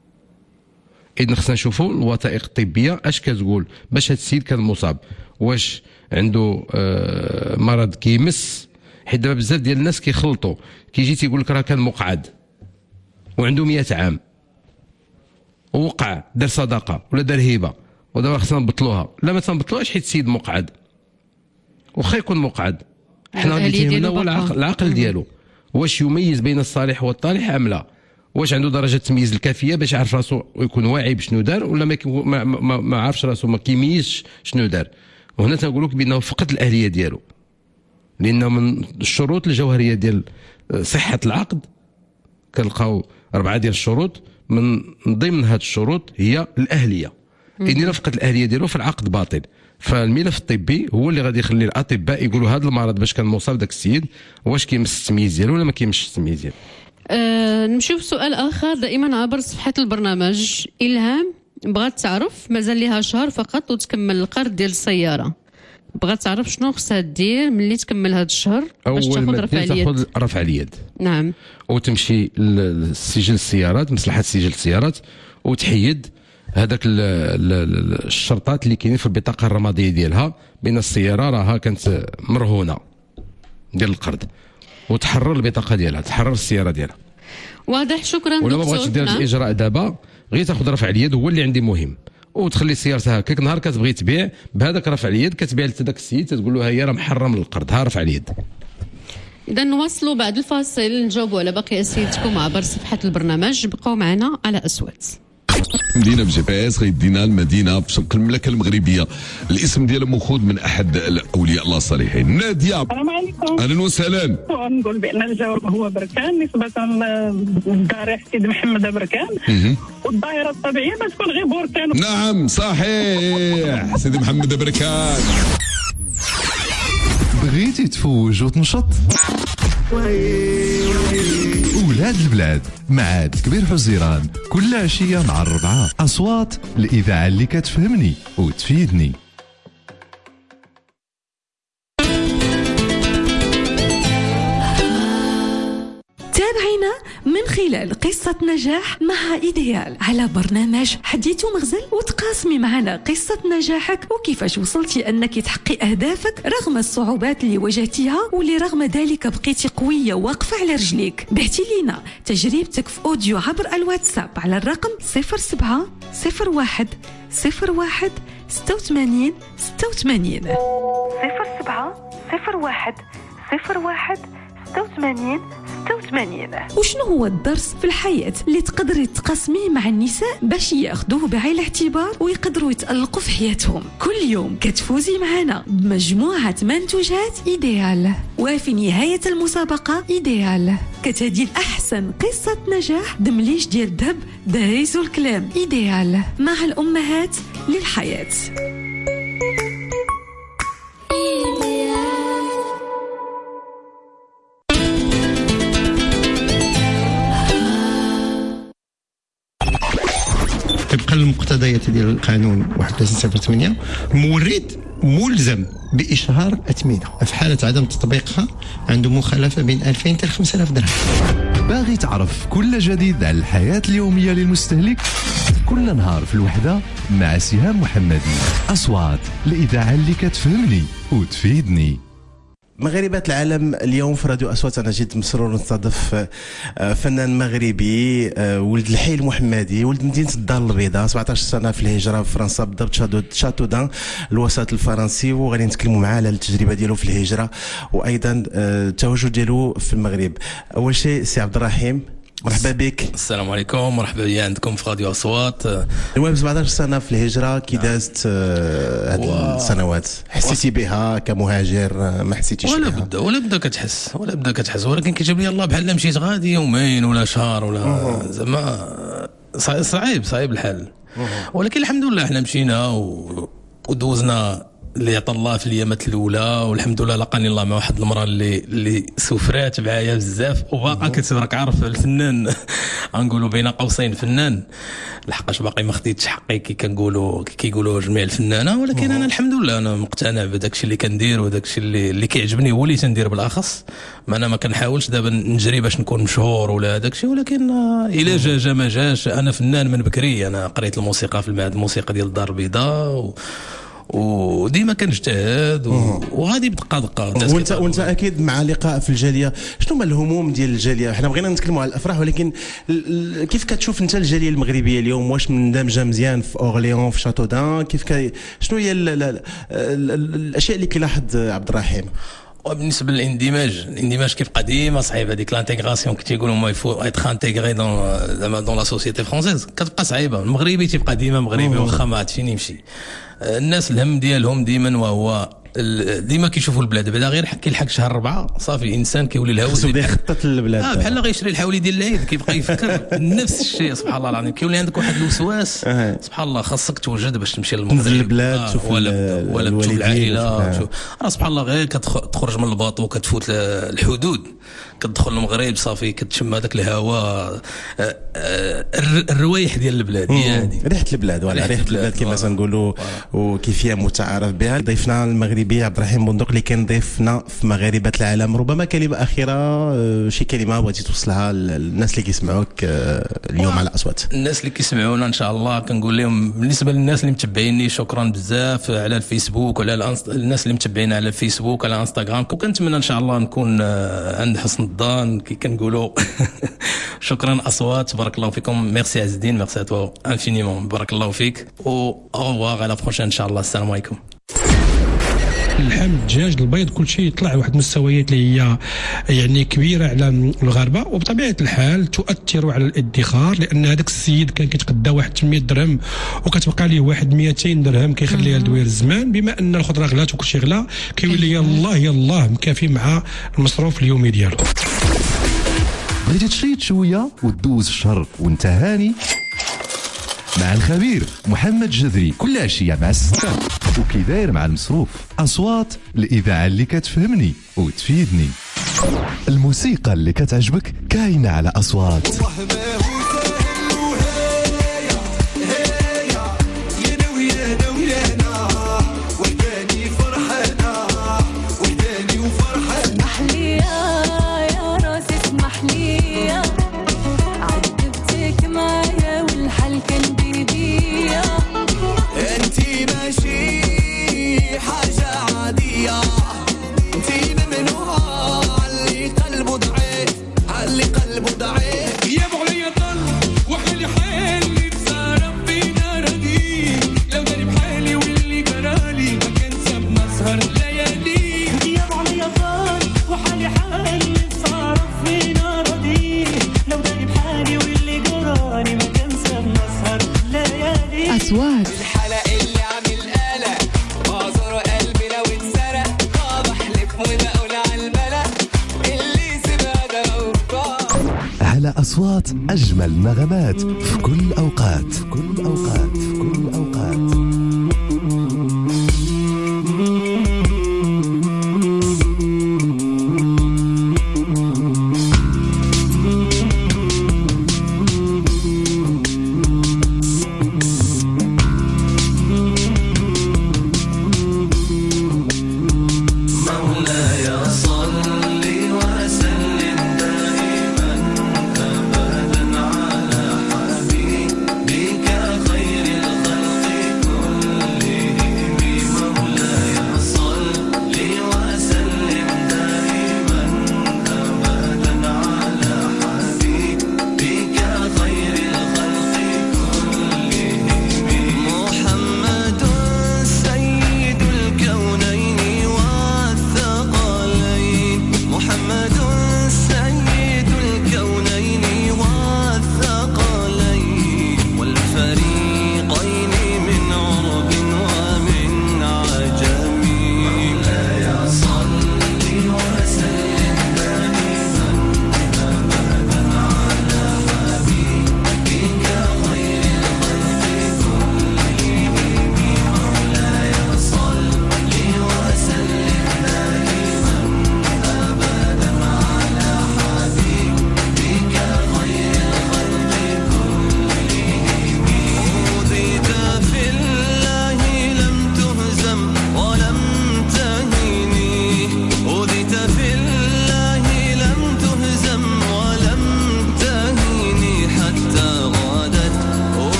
اذا خصنا نشوفوا الوثائق الطبيه اش كتقول باش هذا السيد كان مصاب واش عنده آه مرض كيمس. حيت دابا بزاف ديال الناس كيخلطوا كيجي تيقول لك راه كان مقعد وعنده مئة عام ووقع دار صدقه ولا دار هبه ودابا خصنا نبطلوها. لا ما تنبطلوهاش حيت السيد مقعد واخا يكون مقعد حنا غادي يهمنا هو العقل, العقل ديالو واش يميز بين الصالح والطالح ام لا. واش عنده درجه التمييز الكافيه باش يعرف راسو ويكون واعي بشنو دار ولا ما ما, ما, ما عارفش راسو ما كيميزش شنو دار. وهنا تنقول لك بانه فقد الاهليه ديالو لانه من الشروط الجوهريه ديال صحه العقد كنلقاو اربعه ديال الشروط من ضمن هذه الشروط هي الاهليه. اذا فقد الاهليه ديالو فالعقد باطل. فالملف الطبي هو اللي غادي يخلي الاطباء يقولوا هذا المرض باش كان مصاب داك السيد واش كيمس التمييز ديالو ولا ما كيمسش التمييز ديالو. أه نمشيو سؤال اخر دائما عبر صفحه البرنامج. الهام بغات تعرف مازال لها شهر فقط وتكمل القرض ديال السياره. بغات تعرف شنو خصها دير ملي تكمل هذا الشهر باش تاخذ رفع اليد. تاخذ رفع اليد. نعم. وتمشي لسجل السيارات مصلحه سجل السيارات وتحيد هذاك الشرطات اللي كاينين في البطاقه الرماديه ديالها بان السياره راها كانت مرهونه ديال القرض وتحرر البطاقه ديالها تحرر السياره ديالها. واضح. شكرا دكتور. ولا ما بغاتش دير نعم. الاجراء دابا غير تاخذ رفع اليد هو اللي عندي مهم وتخلي سيارتها هكاك نهار كتبغي تبيع بهذاك رفع اليد كتبيع لذاك السيد تقول له ها هي راه محرم القرض ها رفع اليد. اذا نواصلوا بعد الفاصل نجاوبوا على باقي اسئلتكم عبر صفحه البرنامج. بقوا معنا على اصوات. مدينه بجي بي اس غيدينا المدينه في شرق المملكه المغربيه. الاسم ديالها مأخوذ من احد اولياء الله الصالحين. ناديه، السلام عليكم. اهلا وسهلا. نقول بان الجواب هو بركان نسبه للضريح سيدي محمد بركان، والظاهره الطبيعيه ما تكون غير بركان. نعم صحيح سيدي محمد بركان. بغيتي تفوج وتنشط؟ ولاد البلاد مع كبير حزيران كل عشية مع الربعة. أصوات الإذاعة اللي كتفهمني وتفيدني. تابعينا من خلال قصة نجاح مع إيديال على برنامج حديث مغزل، وتقاسمي معنا قصة نجاحك وكيفاش وصلتي أنك تحققي أهدافك رغم الصعوبات اللي واجهتيها، واللي رغم ذلك بقيتي قوية واقفة على رجليك. بعتي لينا تجربتك في أوديو عبر الواتساب على الرقم صفر سبعة صفر واحد صفر واحد ستة وثمانين ستة وثمانين صفر سبعة صفر واحد صفر واحد ستة وثمانين ستة وثمانين. وشنو هو الدرس في الحياة اللي تقدري تقاسميه مع النساء باش ياخذوه بعين الاعتبار ويقدروا يتألقوا في حياتهم؟ كل يوم كتفوزي معنا بمجموعة منتوجات إيديال، وفي نهاية المسابقة إيديال كتهدي الأحسن قصة نجاح دمليش ديال الذهب دايز والكلام. إيديال مع الأمهات للحياة. طبقا للمقتضيات ديال القانون واحد وثلاثين صفر ثمانية، المورد ملزم بإشهار أثمنة، في حالة عدم تطبيقها عنده مخالفة بين ألفين حتى خمسة آلاف درهم. باغي تعرف كل جديد على الحياة اليومية للمستهلك؟ كل نهار في الوحدة مع سهام محمدي. أصوات الإذاعة اللي كتفهمني وتفيدني. مغاربات العالم اليوم في راديو أصوات. أنا جد مسرور نستضيف فنان مغربي ولد الحي المحمدي، ولد مدينة الدار البيضاء، سبعطاش سنة في الهجرة في فرنسا، بالضبط شاتو دان الوسط الفرنسي، وغادي نتكلموا معاه على التجربة ديالو في الهجرة وأيضا التواجد ديالو في المغرب. أول شيء سي عبد الرحيم، مرحبا بك. السلام عليكم، مرحبا بيا عندكم في راديو أصوات. المهم سبعطاش سنة في الهجرة، كي دازت هاد و... السنوات حسيتي و... بها كمهاجر؟ ما حسيتيش ولا بها؟ بدا ولا بدا كتحس ولا بدا كتحس ولكن كيجيب لي الله بحال مشيت غادي يومين ولا شهر ولا زعما صعيب صعيب الحال. ولكن الحمد لله احنا مشينا و... ودوزنا اللي عطى الله في الايامات الاولى، والحمد لله لقاني الله مع واحد المراه اللي اللي سفرات معايا بزاف وباقا كتبرك عارف الفنان غنقولوا بين قوسين فنان، لحقاش باقي ما خديتش حقي كي كنقولوا كيقولوا جميع الفنانه، ولكن انا الحمد لله انا مقتنع بداك الشيء اللي كندير وداك الشيء اللي اللي كيعجبني هو اللي تندير بالاخص. ما انا ما كنحاولش دابا نجري باش نكون مشهور ولا هذاك الشيء، ولكن الا جا جا ما جاش. انا فنان من بكري، انا قريت الموسيقى في المعهد الموسيقى ديال الدار البيضاء و... وديما كنجتهد وغادي بدقه دقه. وانت وانت اكيد مع لقاء في الجاليه، شنو هما الهموم ديال الجاليه؟ حنا بغينا نتكلموا على الافراح، ولكن كيف كتشوف انت الجاليه المغربيه اليوم؟ واش مندمجه مزيان في اورليون في شاتو دان؟ كيف ك... شنو هي ال... ال... ال... الاشياء اللي كيلاحظ عبد الرحيم؟ وبالنسبه للاندماج، الاندماج كيبقى ديما صعيب. هذيك لانتيغراسيون كي تيقولوا ما يفو ايتر انتيغري دون زعما دون لا سوسيتي فرونسيز كتبقى صعيبه. المغربي تيبقى ديما مغربي واخا ما عرفت فين يمشي. الناس الهم ديالهم ديما وهو ديما كيشوفوا البلاد بعدا غير كيلحق شهر أربعة صافي الانسان كيولي الهوى خصو يخطط للبلاد. اه بحال غيشري الحولي ديال العيد كيبقى يفكر نفس الشيء. سبحان الله العظيم كيولي عندك واحد الوسواس. سبحان الله خاصك توجد باش تمشي للمغرب تنزل البلاد تشوف ولا ولا تشوف العائله. راه سبحان الله غير كتخرج من الباطو كتفوت الحدود كتدخل المغرب صافي كتشم هذاك الهواء الروايح ديال البلاد. هي هذه ريحه البلاد ولا ريحه البلاد كما تنقولوا وكيفيه متعارف بها. ضيفنا المغربي عبد الرحيم بندق اللي كان ضيفنا في مغاربه العالم. ربما كلمه اخيره، شي كلمه بغيتي توصلها للناس اللي كيسمعوك اليوم على اصوات؟ الناس اللي كيسمعونا ان شاء الله كنقول لهم بالنسبه للناس اللي متبعيني شكرا بزاف على الفيسبوك وعلى الأنست... الناس اللي متبعين على الفيسبوك على انستغرام، وكنتمنى ان شاء الله نكون عند حسن الظن كي كنقولوا. شكرا اصوات، بارك الله فيكم. ميرسي عز الدين، ميرسي اتوا انفينيمون، بارك الله فيك و او ريفوار على بروشين ان شاء الله. السلام عليكم. اللحم الدجاج البيض كل شيء يطلع واحد المستويات اللي هي يعني كبيره على المغاربه، وبطبيعه الحال تؤثر على الادخار، لان هذاك السيد كان كيتقدى واحد ثمانمائة درهم وكتبقى ليه واحد مئتين درهم كيخليها لدوير الزمان. بما ان الخضره غلات وكل شيء غلا كيولي يلاه يلاه مكافي مع المصروف اليومي ديالو. بغيتي تشريط شويه وتدوز الشهر وانت هاني مع الخبير محمد جذري كل عشيه مع الستة، وكي داير مع المصروف. اصوات الاذاعه اللي كتفهمني وتفيدني، الموسيقى اللي كتعجبك كاينه على اصوات. أصوات الحلق اللي عامل قلق بعذر قلبي لو اتسرق بحلف وبقول على الملأ اللي سيبها ده موقع. على أصوات أجمل نغمات في كل أوقات في كل أوقات في كل أوقات. خير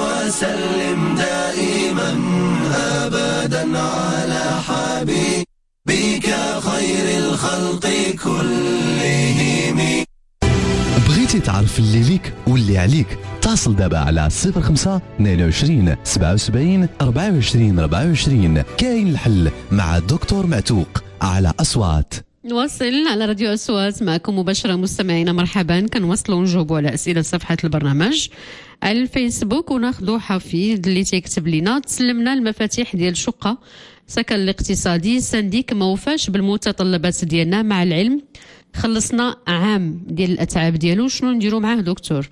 وسلم دائما أبدا على حبيبك خير الخلق كلهم. بغيتي تعرف اللي ليك واللي عليك؟ اتصل دابا على صفر خمسة اثنين وعشرين سبعة وسبعين أربعة وعشرين أربعة وعشرين. كاين الحل مع دكتور معتوق على أصوات. نواصل على راديو أصوات معكم مباشرة مستمعينا، مرحبا. كنواصلوا نجاوبوا على أسئلة صفحة البرنامج على الفيسبوك، وناخذوا حفيظ اللي تيكتب لنا: تسلمنا المفاتيح ديال الشقة سكن الاقتصادي سنديك ما وفاش بالمتطلبات ديالنا، مع العلم خلصنا عام ديال الأتعاب ديالو، شنو نديروا معاه دكتور؟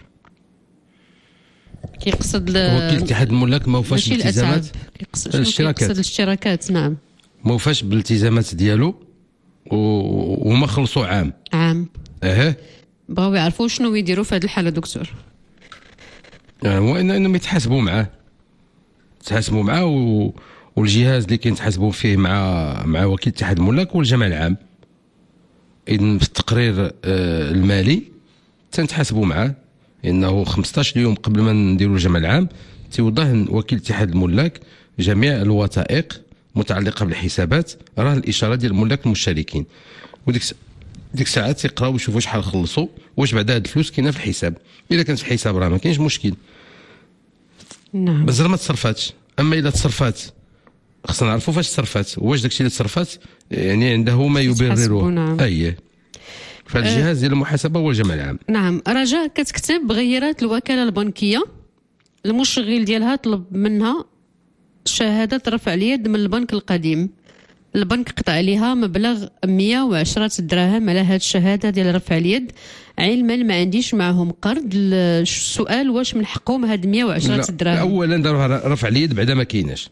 كيقصد وكيل اتحاد الملاك ما وفاش بالالتزامات الاشتراكات الاشتراكات نعم ما وفاش بالالتزامات ديالو و... وما خلصوا عام عام اه بغاو يعرفوا شنو يديروا في هذه الحاله دكتور. يعني هو انهم يتحاسبوا معاه يتحاسبوا معاه و... والجهاز اللي كيتحاسبوا فيه مع مع وكيل اتحاد الملاك هو الجمع العام. إذن في التقرير المالي تنتحاسبوا معاه، انه خمسطاش يوم قبل ما نديروا الجمع العام تيوضح وكيل اتحاد الملاك جميع الوثائق متعلقه بالحسابات، راه الاشاره ديال الملاك المشتركين، وديك ديك الساعات تيقراو يشوفوا شحال خلصوا، واش بعد هاد الفلوس كاينه في الحساب. الا كانت في الحساب راه ما كاينش مشكل، نعم مازال ما تصرفاتش. اما الا تصرفات خصنا نعرفوا فاش تصرفات، واش داكشي اللي تصرفات يعني عنده ما يبرره. نعم. اييه فالجهاز ديال المحاسبه هو الجمع العام. نعم. رجاء كتكتب: غيرت الوكاله البنكيه المشغل ديالها طلب منها شهاده رفع اليد من البنك القديم، البنك قطع عليها مبلغ مية وعشرة دراهم على هاد الشهاده ديال رفع اليد، علما ما عنديش معهم قرض. السؤال: واش من حقهم هاد مية وعشرة دراهم؟ اولا داروها رفع اليد بعدا ما كايناش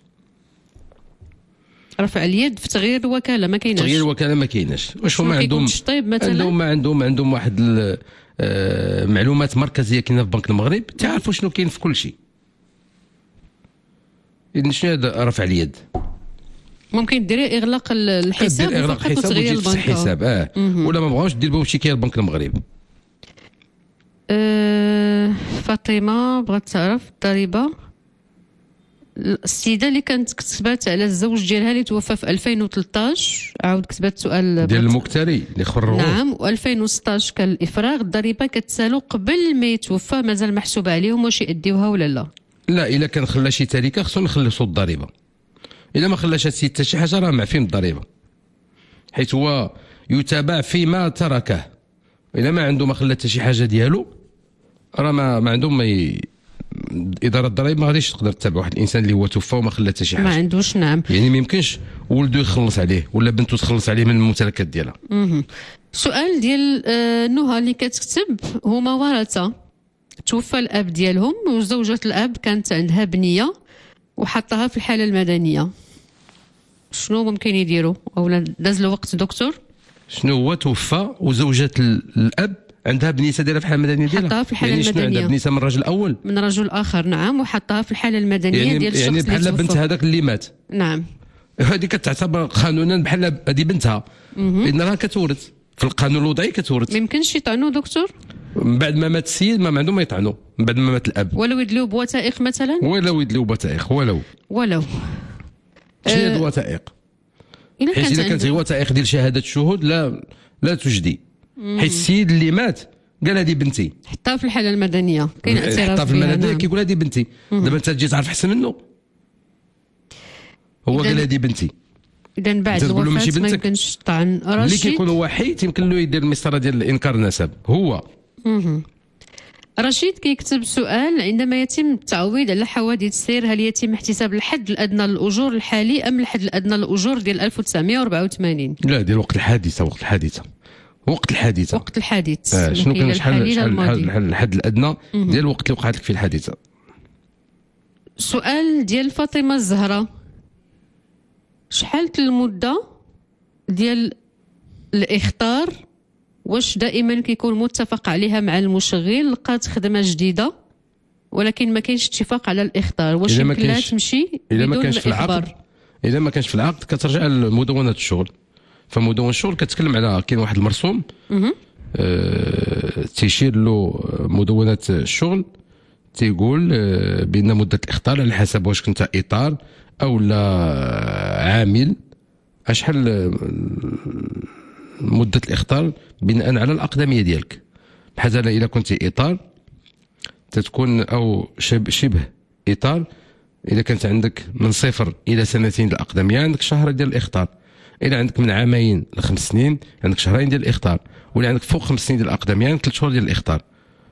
رفع اليد في تغيير الوكاله، ما كايناش تغيير الوكاله ما كايناش. واش هما عندهم طيب مثلا عندهم ما عندهم عندهم واحد المعلومات مركزيه كاينه في بنك المغرب، تعرفوا شنو كاين في كل شيء. اذن شنو هذا رفع اليد؟ ممكن ديري اغلاق الحساب دير اغلاق فقط الحساب وتغيير البنك الحساب اه مم. ولا ما بغاوش دير بهم شكايه لبنك المغرب. أه فاطمه بغات تعرف الضريبه. السيده اللي كانت كتبات على الزوج ديالها اللي توفى في ألفين وثلاثطاش، عاود كتبات سؤال ديال المكتري اللي خرجوه. نعم. و2016 كان الافراغ، الضريبه كتسالو قبل ما يتوفى، مازال محسوبه عليهم واش يأديوها ولا لا؟ لا، الا كان خلا شي تركه خصهم يخلصوا الضريبه. الا ما خلاش السيد حتى شي حاجه راه معفين الضريبه، حيت هو يتابع فيما تركه. الا ما عنده ما خلا حتى شي حاجه ديالو راه ما, ما عندهم ما ي... اداره الضرائب ما غاديش تقدر تتابع واحد الانسان اللي هو توفى وما خلى حتى شي حاجه، ما عندوش. نعم. يعني ما يمكنش ولده يخلص عليه ولا بنته تخلص عليه من الممتلكات ديالها. اها. سؤال ديال آه نهى اللي كتكتب: هما ورثه توفى الاب ديالهم وزوجة الاب كانت عندها بنيه وحطها في الحاله المدنيه، شنو ممكن يديروا؟ اولا داز له وقت دكتور؟ شنو هو توفى وزوجة الاب عندها بنيته دايره في الحاله المدنيه ديالها، حطها في الحاله يعني المدنيه. عندها بنيته من الرجل الاول من رجل اخر. نعم. وحطها في الحاله المدنيه يعني ديال الشخص يعني بحال بنت هذاك اللي مات. نعم. هذه كتعتبر قانونا بحال هذه بنتها، اذن راه كتورث في القانون الوضعي كتورث. ما يمكنش يطعنوا دكتور؟ من بعد ما مات السيد ما عندهم ما يطعنوا، من بعد ما مات الاب ولو يدلوا بوثائق مثلا، ولو يدلوا بوثائق ولو ولو شنو هي الوثائق؟ إلا حيت اذا كانت وثائق ديال شهاده الشهود لا لا تجدي، حيت السيد اللي مات قال هذه بنتي، حطها في الحاله المدنيه، كاين اعتراف حطها في المدنيه. نعم. كيقول هذه بنتي. دابا انت تجي تعرف احسن منه، هو قال هذه بنتي. اذا بعد الوفاه ما يمكنش طعن. رشيد اللي كيكون هو حيت يمكن له يدير المسطره ديال انكار النسب هو. مه. رشيد كيكتب سؤال: عندما يتم التعويض على حوادث السير هل يتم احتساب الحد الادنى للاجور الحالي ام الحد الادنى للاجور ديال ألف وتسعمائة وأربعة وثمانين؟ لا، ديال وقت الحادثه. وقت الحادثه وقت الحادثه وقت الحادث آه شنو كان شحال شحال الحد الادنى ديال الوقت اللي وقعت لك فيه الحادثه؟ سؤال ديال فاطمه الزهراء: شحال المده ديال الاخطار؟ واش دائما كيكون متفق عليها مع المشغل؟ لقات خدمه جديده ولكن ما كاينش اتفاق على الاخطار، واش يمكن لها تمشي اذا ما بدون كانش في العقد؟ اخبار؟ اذا ما كانش في العقد كترجع لمدونه الشغل. فمدونه الشغل كتكلم على كاين واحد المرسوم أه تيشير له مدونه الشغل تيقول بان مده الاخطار على حسب واش كنت اطار او لا عامل، اشحال مده الاخطار بناء على الاقدميه ديالك. بحال الا كنت اطار تتكون او شبه, شبه اطار، اذا كانت عندك من صفر الى سنتين الاقدميه عندك شهر ديال الاخطار، اذا عندك من عامين لخمس سنين عندك شهرين ديال الاخطار، ولا عندك فوق خمس سنين ديال الاقدميه عندك ثلاث شهور ديال الاخطار.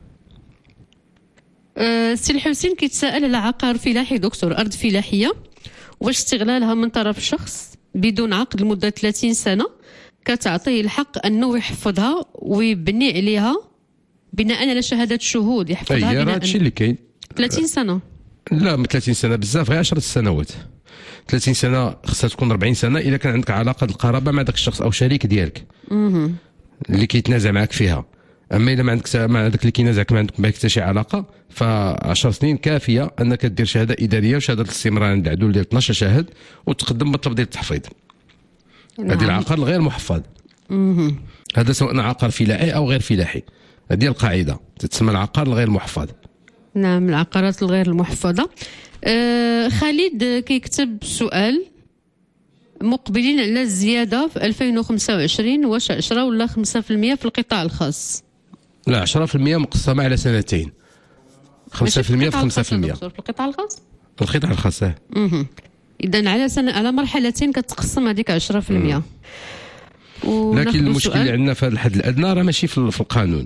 أه سي الحسين كيتساءل على عقار فلاحي دكتور، ارض فلاحيه واش استغلالها من طرف شخص بدون عقد لمده ثلاثين سنه كتعطيه الحق انه يحفظها ويبني عليها بناء على شهاده شهود يحفظها بناء. هذا الشيء اللي كاين ثلاثين سنه. لا من ثلاثين سنه بزاف، غير عشرة سنوات. ثلاثين سنه خصها تكون أربعين سنه اذا كان عندك علاقه القرابه مع ذاك الشخص او شريك ديالك اها اللي كيتنازع معك فيها. اما اذا ما عندك مع هذاك اللي كينازعك ما عندك معك حتى شي علاقه، ف عشر سنين كافيه انك دير شهاده اداريه وشهاده الاستمرار عند عدول ديال اثناش شاهد وتقدم بطلب ديال التحفيظ. نعم. هذه العقار الغير محفظ. اها هذا سواء عقار فلاحي او غير فلاحي، هذه القاعده تتسمى العقار الغير محفظ. نعم العقارات الغير المحفظه. آه خالد كيكتب سؤال، مقبلين على الزياده في ألفين وخمسة وعشرين، واش عشرة ولا خمسة في المية في القطاع الخاص؟ لا عشرة في المية مقسمه على سنتين، خمسة في المية في خمسة في المية في القطاع الخاص. في القطاع الخاص اه. اها اذا على سنه على مرحلتين كتقسم هذيك عشرة في المية. لكن المشكل اللي عندنا في الحد الادنى راه ماشي في القانون.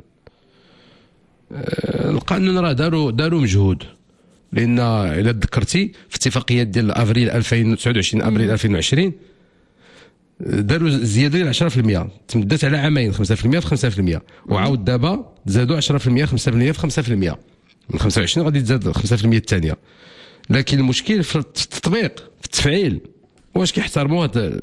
القانون راه داروا داروا مجهود، لان الا تذكرتي في اتفاقيه ديال افريل ألفين وتسعة وعشرين افريل ألفين وعشرين داروا زياده ديال عشرة في المية، تمدت على عامين خمسة في المية في خمسة في المية، وعاود دابا زادوا عشرة في المية خمسة في المية في خمسة في المية، من خمسة وعشرين غادي تزاد خمسة في المية الثانيه. لكن المشكل في التطبيق في التفعيل، واش كيحترموا هذا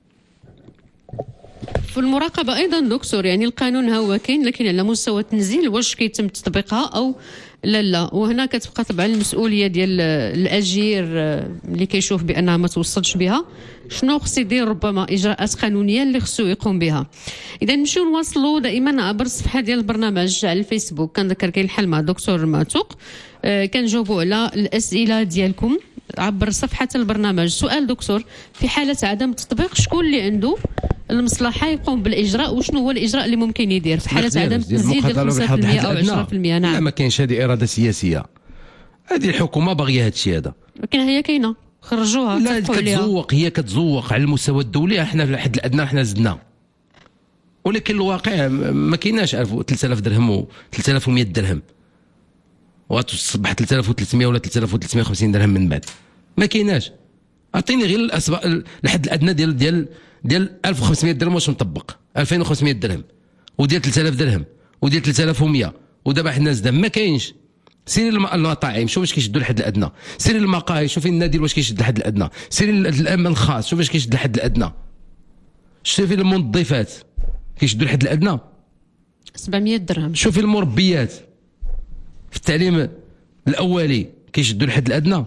في المراقبه ايضا دكتور؟ يعني القانون ها هو كاين، لكن على مستوى التنزيل واش كيتم تطبيقها او لا لا؟ وهنا كتبقى طبعا المسؤوليه ديال الاجير اللي كيشوف بانها ما توصلش بها، شنو خص يدير؟ ربما اجراءات قانونيه اللي خصو يقوم بها. اذا نمشيو نواصلوا دائما عبر الصفحه ديال البرنامج على الفيسبوك، كنذكر كاين الحل مع دكتور معتوق، آه كنجاوبوا على الاسئله ديالكم عبر صفحه البرنامج. سؤال دكتور، في حاله عدم التطبيق شكون اللي عنده المصلحه يقوم بالاجراء، وشنو هو الاجراء اللي ممكن يدير في حاله عدم تزيد ديال خمسة في المية او عشرة في المية؟ نعم. لا ما كاينش هذه اراده سياسيه، هذه الحكومه باغيه هذا الشيء هذا، لكن هي كاينه خرجوها. لا كتزوق، هي كتزوق على المستوى الدولي. احنا في الحد الادنى حنا زدنا، ولكن الواقع ما كايناش ثلاثة آلاف درهم و ثلاثة آلاف ومئة درهم وتصبح ثلاثة آلاف وثلاثمية ولا ثلاثة آلاف وثلاثمية وخمسين درهم من بعد، ما كايناش. اعطيني غير الاسباب. الحد الادنى ديال ديال ديال ألف وخمسمية درهم واش مطبق، ألفين وخمسمية درهم وديال ثلاثة آلاف درهم وديال ثلاثة آلاف ومئة، ودابا حنا زدنا ما كاينش. سيري المطاعم شوف واش كيشدوا الحد الادنى، سيري المقاهي شوفي النادي واش كيشد الحد الادنى، سيري الامن الخاص شوف واش كيشد الحد الادنى، شوفي الموظفات كيشدوا الحد الادنى سبعمية درهم، شوفي المربيات في التعليم الاولي كيشدوا الحد الادنى،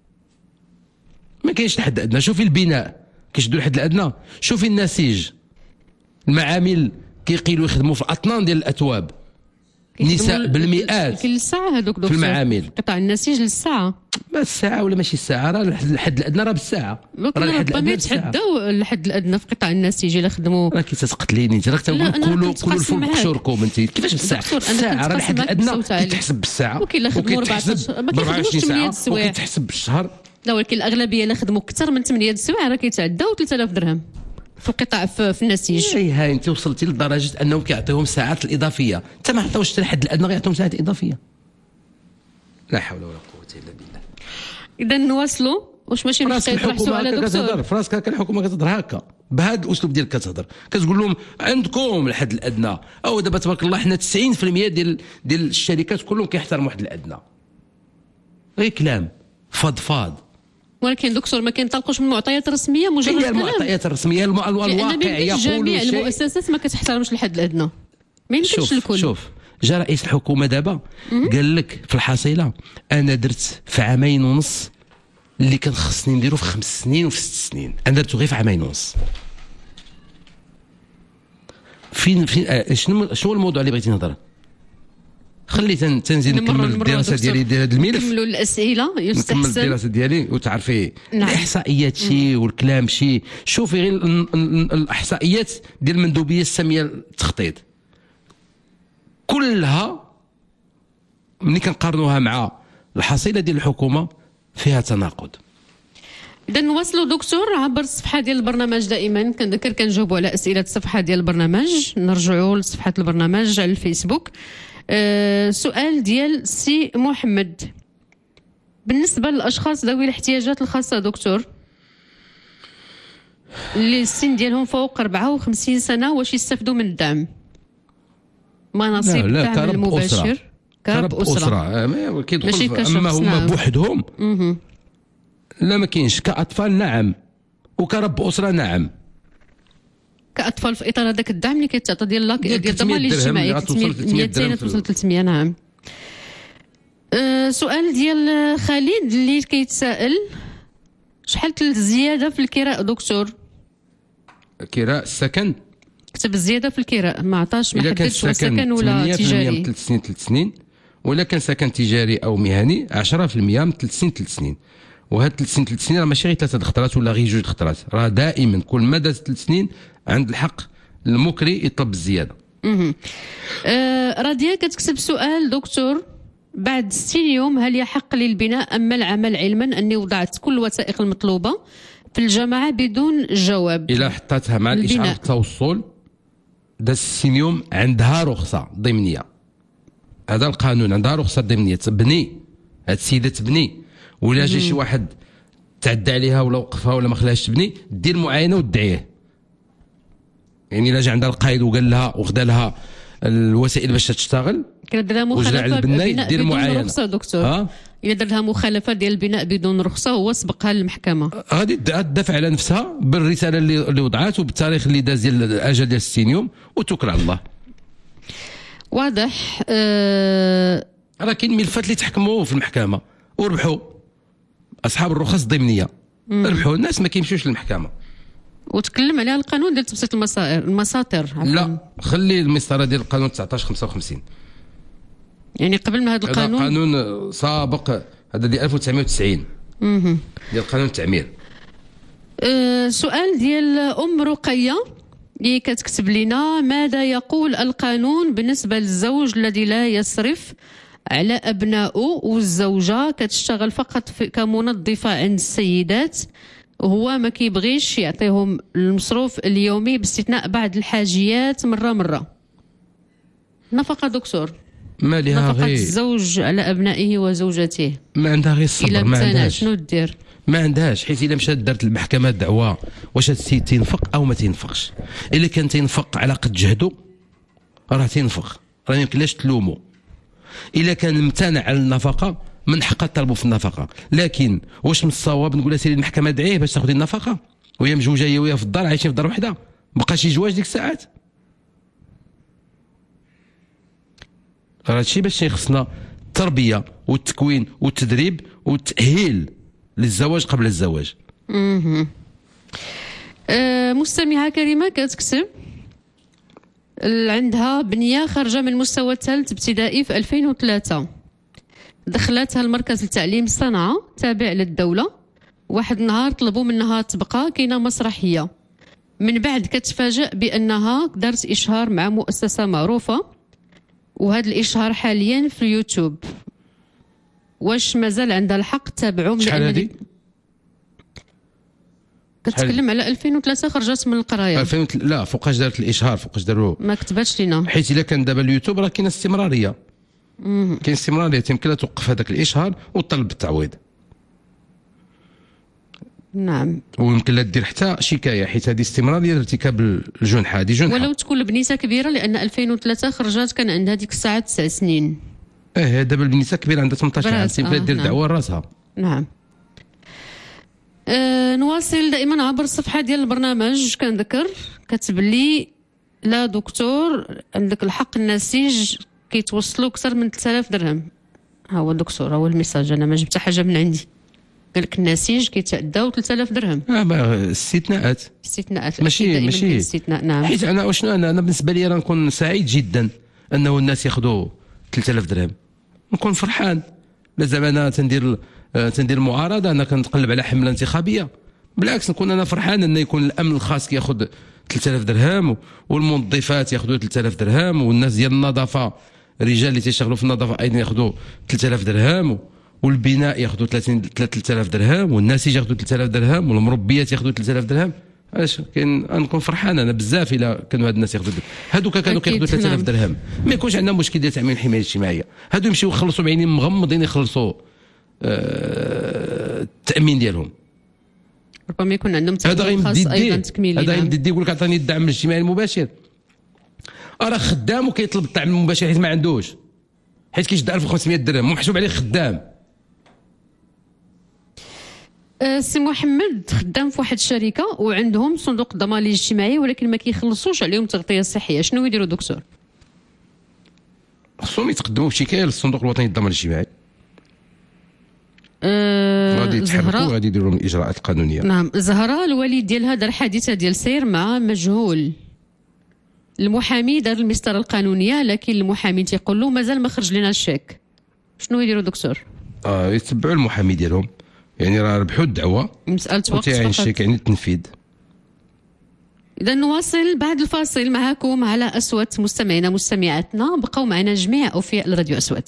ما كاينش الحد الادنى. شوفي البناء كيشدوا الحد الادنى، شوفي النسيج، المعامل كيقيلوا يخدموا في الاطنان ديال الاتواب، نساء بالمئات كل ساعه هذوك في المعامل، قطاع النسيج للساعه، ما الساعه ولا ماشي الساعه، راه الحد الادنى راه بالساعه، راه الحد الادنى يتحداو الحد الادنى في قطاع النسيج الا خدموا. راه كي تتقتليني انت، راك تنقول كلوا كلوا الفول بقشوركم انت، كيفاش بالساعه؟ الساعه راه الحد الادنى كيتحسب بالساعه، وكاين اللي خدموا أربعطاش ما كيخدموش ثمانية السوايع، وكيتحسب بالشهر. لا ولكن الاغلبيه اللي خدموا اكثر من ثمانية السوايع راه كيتعداو ثلاثة آلاف درهم في القطاع في, في النسيج. اي هاي انت وصلتي لدرجه انهم كيعطيوهم ساعات الاضافيه، انت ما عطاوش الحد الادنى غيعطيهم ساعات اضافيه. لا حول ولا قوه الا بالله. اذا نواصلوا، واش ماشي نبقى يطرح سؤال دكتور؟ في راسك الحكومه كتهضر هكا بهذا الاسلوب ديالك كتهضر، كتقول لهم عندكم الحد الادنى، او دابا تبارك الله حنا تسعين في المية ديال ديال الشركات كلهم كيحترموا الحد الادنى. غير كلام فضفاض. ولكن دكتور ما كينطلقوش من معطيات رسميه، مجرد كلام. المعطيات الرسميه الواقع يقول جميع المؤسسات ما كتحترمش الحد الادنى، ما يمكنش الكل. شوف جا رئيس الحكومه دابا قال لك في الحصيله انا درت في عامين ونص اللي كان خصني نديرو في خمس سنين وفي ست سنين، انا درتو غير في عامين ونص. فين فين شنو شنو الموضوع اللي بغيتي نهضر؟ خلي تنزيد نكمل الدراسه ديالي ديال هذا الملف، نكملوا الاسئله يستحسن نكمل الدراسه ديالي وتعرفي نعم. الاحصائيات شي والكلام شي. شوفي غير الاحصائيات ديال المندوبيه الساميه للتخطيط كلها ملي كنقارنوها مع الحصيله ديال الحكومه فيها تناقض. إذا نواصلوا دكتور عبر الصفحه ديال البرنامج. دائما كنذكر كنجاوبوا على اسئله الصفحه ديال البرنامج. نرجعوا لصفحه البرنامج على الفيسبوك. أه سؤال ديال سي محمد، بالنسبه للاشخاص ذوي الاحتياجات الخاصه دكتور اللي السن ديالهم فوق أربعة وخمسين سنه، واش يستافدوا من الدعم؟ مناصب الدعم المباشر كرب أسرة, أسرة. أسرة. كيدخل أما هما نعم. بوحدهم مه. لا ما كاينش. كأطفال نعم، وكرب أسرة نعم. كأطفال في إطار هذاك الدعم اللي كيتعطى ديال لاك ديال الضمان الاجتماعي مئتين توصل ثلاثمية نعم. أه سؤال ديال خالد اللي كيتسائل، شحال الزيادة في الكراء دكتور؟ كراء السكن كتب الزياده في الكراء، ما عطاش ما حددش واش سكن ولا تجاري. ثلاث سنين ثلاث سنين ولا كان سكن تجاري او مهني عشرة في المية من ثلاث سنين ثلاث سنين. وهاد ثلاث سنين ثلاث سنين راه ماشي غير ثلاثه خطرات ولا غير جوج خطرات، راه دائما كل مدى ثلاث سنين عند الحق المكري يطلب الزياده. اها آه راديا كتكتب سؤال دكتور، بعد ستين يوم هل يحق للبناء أم العمل، علما أني وضعت كل الوثائق المطلوبة في الجامعة بدون جواب؟ إلا حطتها مع الإشعار التوصل دا ستين يوم عندها رخصة ضمنية. هذا القانون عندها رخصة ضمنية تبني، هاد السيدة تبني، ولا جا شي واحد تعدى عليها ولا وقفها ولا ما خلاهاش تبني، دير معاينة وتدعيه. يعني إلا جا عندها القائد وقال لها وخدا لها الوسائل باش تشتغل، كدير لها مخالفه بناء بدون رخصه دكتور. الا دار لها مخالفه ديال البناء بدون رخصه هو سبقها للمحكمه، غادي تدافع على نفسها بالرساله اللي اللي وضعات وبالتاريخ اللي داز ديال الاجل ديال ستين يوم وتوكل على الله. واضح. أه... راه كاين ملفات اللي تحكموا في المحكمه وربحوا اصحاب الرخص الضمنيه، ربحوا الناس ما كيمشيوش للمحكمه. وتكلم عليها القانون ديال تبسيط المسائر المساطر. لا خلي المسطره ديال القانون تسعطاش خمسة وخمسين، يعني قبل ما هذا القانون. هذا قانون سابق، هذا ديال ألف وتسعمائة وتسعين اها ديال قانون التعمير. أه سؤال ديال ام رقيه اللي كتكتب لنا، ماذا يقول القانون بالنسبه للزوج الذي لا يصرف على ابنائه والزوجه كتشتغل فقط كمنظفه عند السيدات، وهو ما كيبغيش يعطيهم المصروف اليومي باستثناء بعض الحاجيات مره مره؟ نفقه دكتور، ما لها نفقه غير الزوج على ابنائه وزوجته، ما عندها غير الصبر، ما عندهاش شنو دير؟ ما عندهاش، حيت الا مشات دارت المحكمه دعوه واش هاد السيد تينفق او ما تينفقش. الا كان تينفق على قد جهده راه تينفق، راه ما يمكنلاش تلومو. الا كان امتنع على النفقه من حقها تطلبوا في النفقه، لكن واش من الصواب نقول لها سيري المحكمه دعيه باش تاخذي النفقه وهي مجوجه هي وهي في الدار عايشين في دار وحده، بقى شي جواج ديك الساعات؟ راه هادشي باش خصنا التربيه والتكوين والتدريب والتاهيل للزواج قبل الزواج. اها أه مستمعه كريمه كتكتب عندها بنيه خارجه من مستوى الثالث ابتدائي في ألفين وثلاثة، دخلتها المركز لتعليم الصنعه تابع للدوله. واحد النهار طلبوا منها تبقى كاينه مسرحيه، من بعد كتفاجأ بانها دارت اشهار مع مؤسسه معروفه، وهذا الاشهار حاليا في اليوتيوب. واش مازال عندها الحق تتابعهم؟ شحال هذه؟ كتكلم على ألفين وثلاثة خرجت من القرايه. ألفين وثلاثة لا، فوقاش دارت الاشهار؟ فوقاش داروا؟ ما كتباتش لينا، حيت الا كان دابا اليوتيوب راه كاينه استمراريه. امم كاين استمراريه، تيمكن لها توقف هذاك الاشهار وتطلب بالتعويض. نعم، ويمكن لها دير حتى شكايه، حيت هذه استمراريه لارتكاب الجنحه، هذه جنحه ولو تكون البنيته كبيره، لان ألفين وثلاثة خرجت كان عندها ديك الساعه تسع سنين. اه دابا البنيته كبيره عندها ثمنطاش عام، يمكن آه دير نعم. دعوه لراسها. نعم. أه نواصل دائما عبر الصفحه ديال البرنامج. كنذكر كتب لي لا دكتور عندك الحق النسيج كيتوصلوا اكثر من ثلاثة آلاف درهم. ها هو دكتور، هو الميساج، انا ما جبت حاجه من عندي. قال لك النسيج كيتعداو ثلاثة آلاف درهم. اه ما استثناءات استثناءات ماشي ماشي استثناء. نعم، حيت انا وشنو انا انا بالنسبه لي راه نكون سعيد جدا انه الناس ياخذوا ثلاثة آلاف درهم نكون فرحان. لا زعما انا تندير تندير المعارضه، انا كنتقلب على حمله انتخابيه، بالعكس نكون انا فرحان ان يكون الامن الخاص كياخذ ثلاثة آلاف درهم والموظفات ياخذوا ثلاثة آلاف درهم والناس ديال النظافه الرجال اللي تيشتغلوا في النظافه ايضا ياخذوا ثلاثة آلاف درهم والبناء ياخذوا ثلاثين ثلاثة آلاف درهم والناسج ياخذوا ثلاثة آلاف درهم والمربيات ياخذوا ثلاثة آلاف درهم. علاش كاين نكون فرحان انا بزاف الا كانوا هاد الناس ياخذوا هادوك كانوا كياخذوا ثلاثة آلاف درهم ما يكونش عندنا مشكل ديال تامين الحمايه الاجتماعيه. هادو يمشيو يخلصوا بعينين مغمضين يخلصوا آه التامين ديالهم. ربما يكون عندهم تامين خاص ايضا تكميلي. هذا يمدي يقول لك عطاني الدعم الاجتماعي المباشر. راه خدام وكيطلب الدعم المباشر حيت ما عندوش، حيت كيشد ألف وخمسمائة درهم ومحسوب عليه خدام. سي محمد خدام في واحد الشركه وعندهم صندوق الضمان الاجتماعي ولكن ما كيخلصوش عليهم التغطيه الصحيه، شنو يديروا دكتور؟ خصهم يتقدموا بشكايه للصندوق الوطني للضمان الاجتماعي. أه غادي يتحركوا غادي يديروا لهم الاجراءات القانونيه. نعم. زهراء الوالد ديالها دار حادثه ديال سير مع مجهول. المحامي دار المسطره القانونيه لكن المحامي تيقول له مازال ما خرج لنا الشيك. شنو يديروا دكتور؟ اه يتبعوا المحامي ديالهم، يعني راه ربحوا الدعوه مساله وقت فقط. الشيك يعني التنفيذ. اذا نواصل بعد الفاصل معكم على أصوات مستمعينا مستمعاتنا. بقوا معنا جميع اوفياء الراديو أصوات.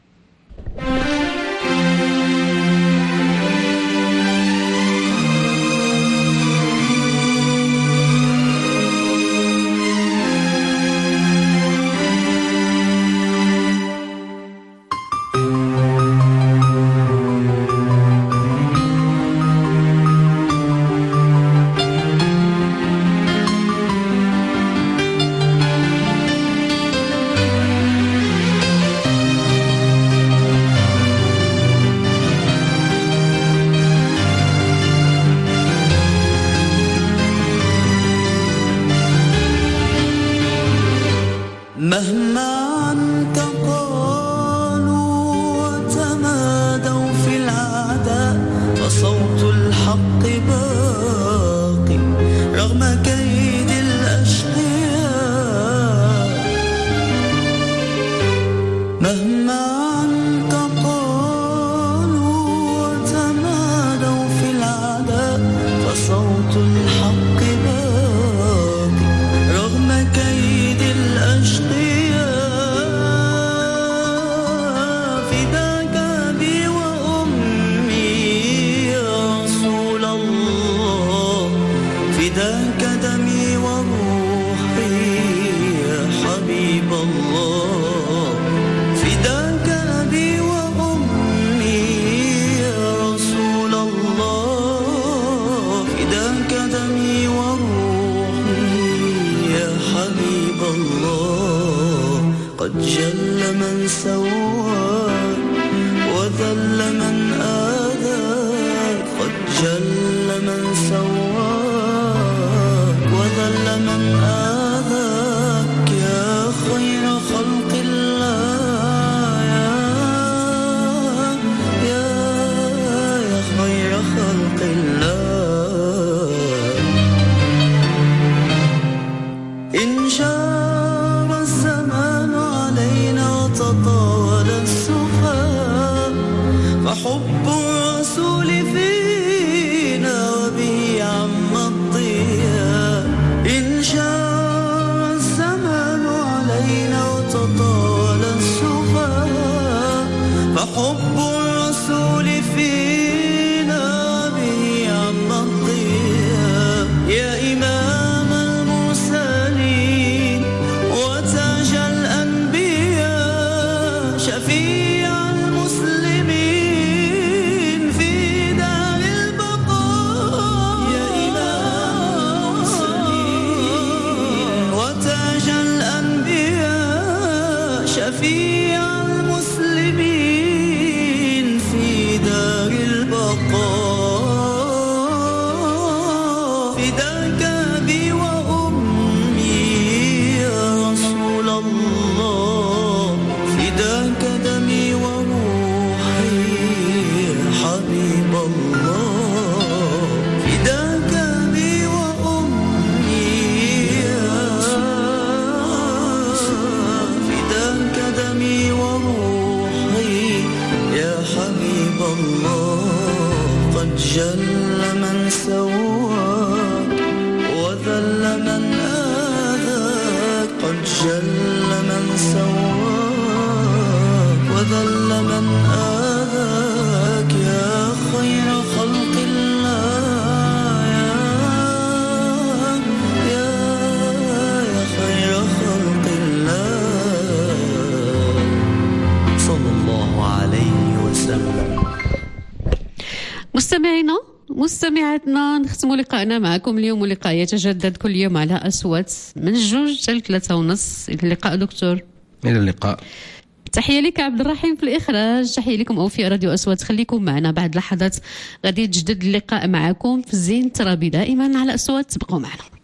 مهما انتقالوا وتمادوا في العداء فصوت الحق باقي رغم كيد الأشقياء. مهما انتقالوا وتمادوا في العداء فصوت الحق باقي رغم كيد الأشقياء. فداك دمي وروحي يا حبيب الله، فداك أبي وأمي يا رسول الله، فداك دمي وروحي يا حبيب الله. قد جل من سواك وذل من آذاك، قد جل من سواك وذل من آذاك يا خير خلق الله، يا يا يا خير خلق الله. إن شاب الزمان علينا وتطاول السفهاء فحب الرسول فينا وبه عم الضياء. إن شاب الزمان علينا وتطاول السفهاء فحب الرسول فينا وبه عم الضياء. يا إمام المرسلين وتاج الأنبياء شفيع المسلمين في دار البقاء. يا إمام المرسلين وتاج الأنبياء شفيع المسلمين في دار البقاء. فداك أبي وأمي يا رسول الله، فداك دمي وروحي يا حبيب الله، فداك أبي وأمي يا رسول الله، فداك دمي وروحي جل من سواك وذل من آذاك قد جل من سواك وذل من آذاك يا خير خلق الله يا يا يا خير خلق الله صلى الله عليه وسلم. مستمعينا مستمعاتنا نختم لقائنا معكم اليوم، ولقاء يتجدد كل يوم على أصوات من جوج حتى ثلاثة ونص. إلى اللقاء دكتور. إلى اللقاء. تحية لك عبد الرحيم في الإخراج، تحية لكم أوفياء راديو أصوات. خليكم معنا بعد لحظات غادي يتجدد اللقاء معكم في الزين الترابي دائما على أصوات. تبقوا معنا.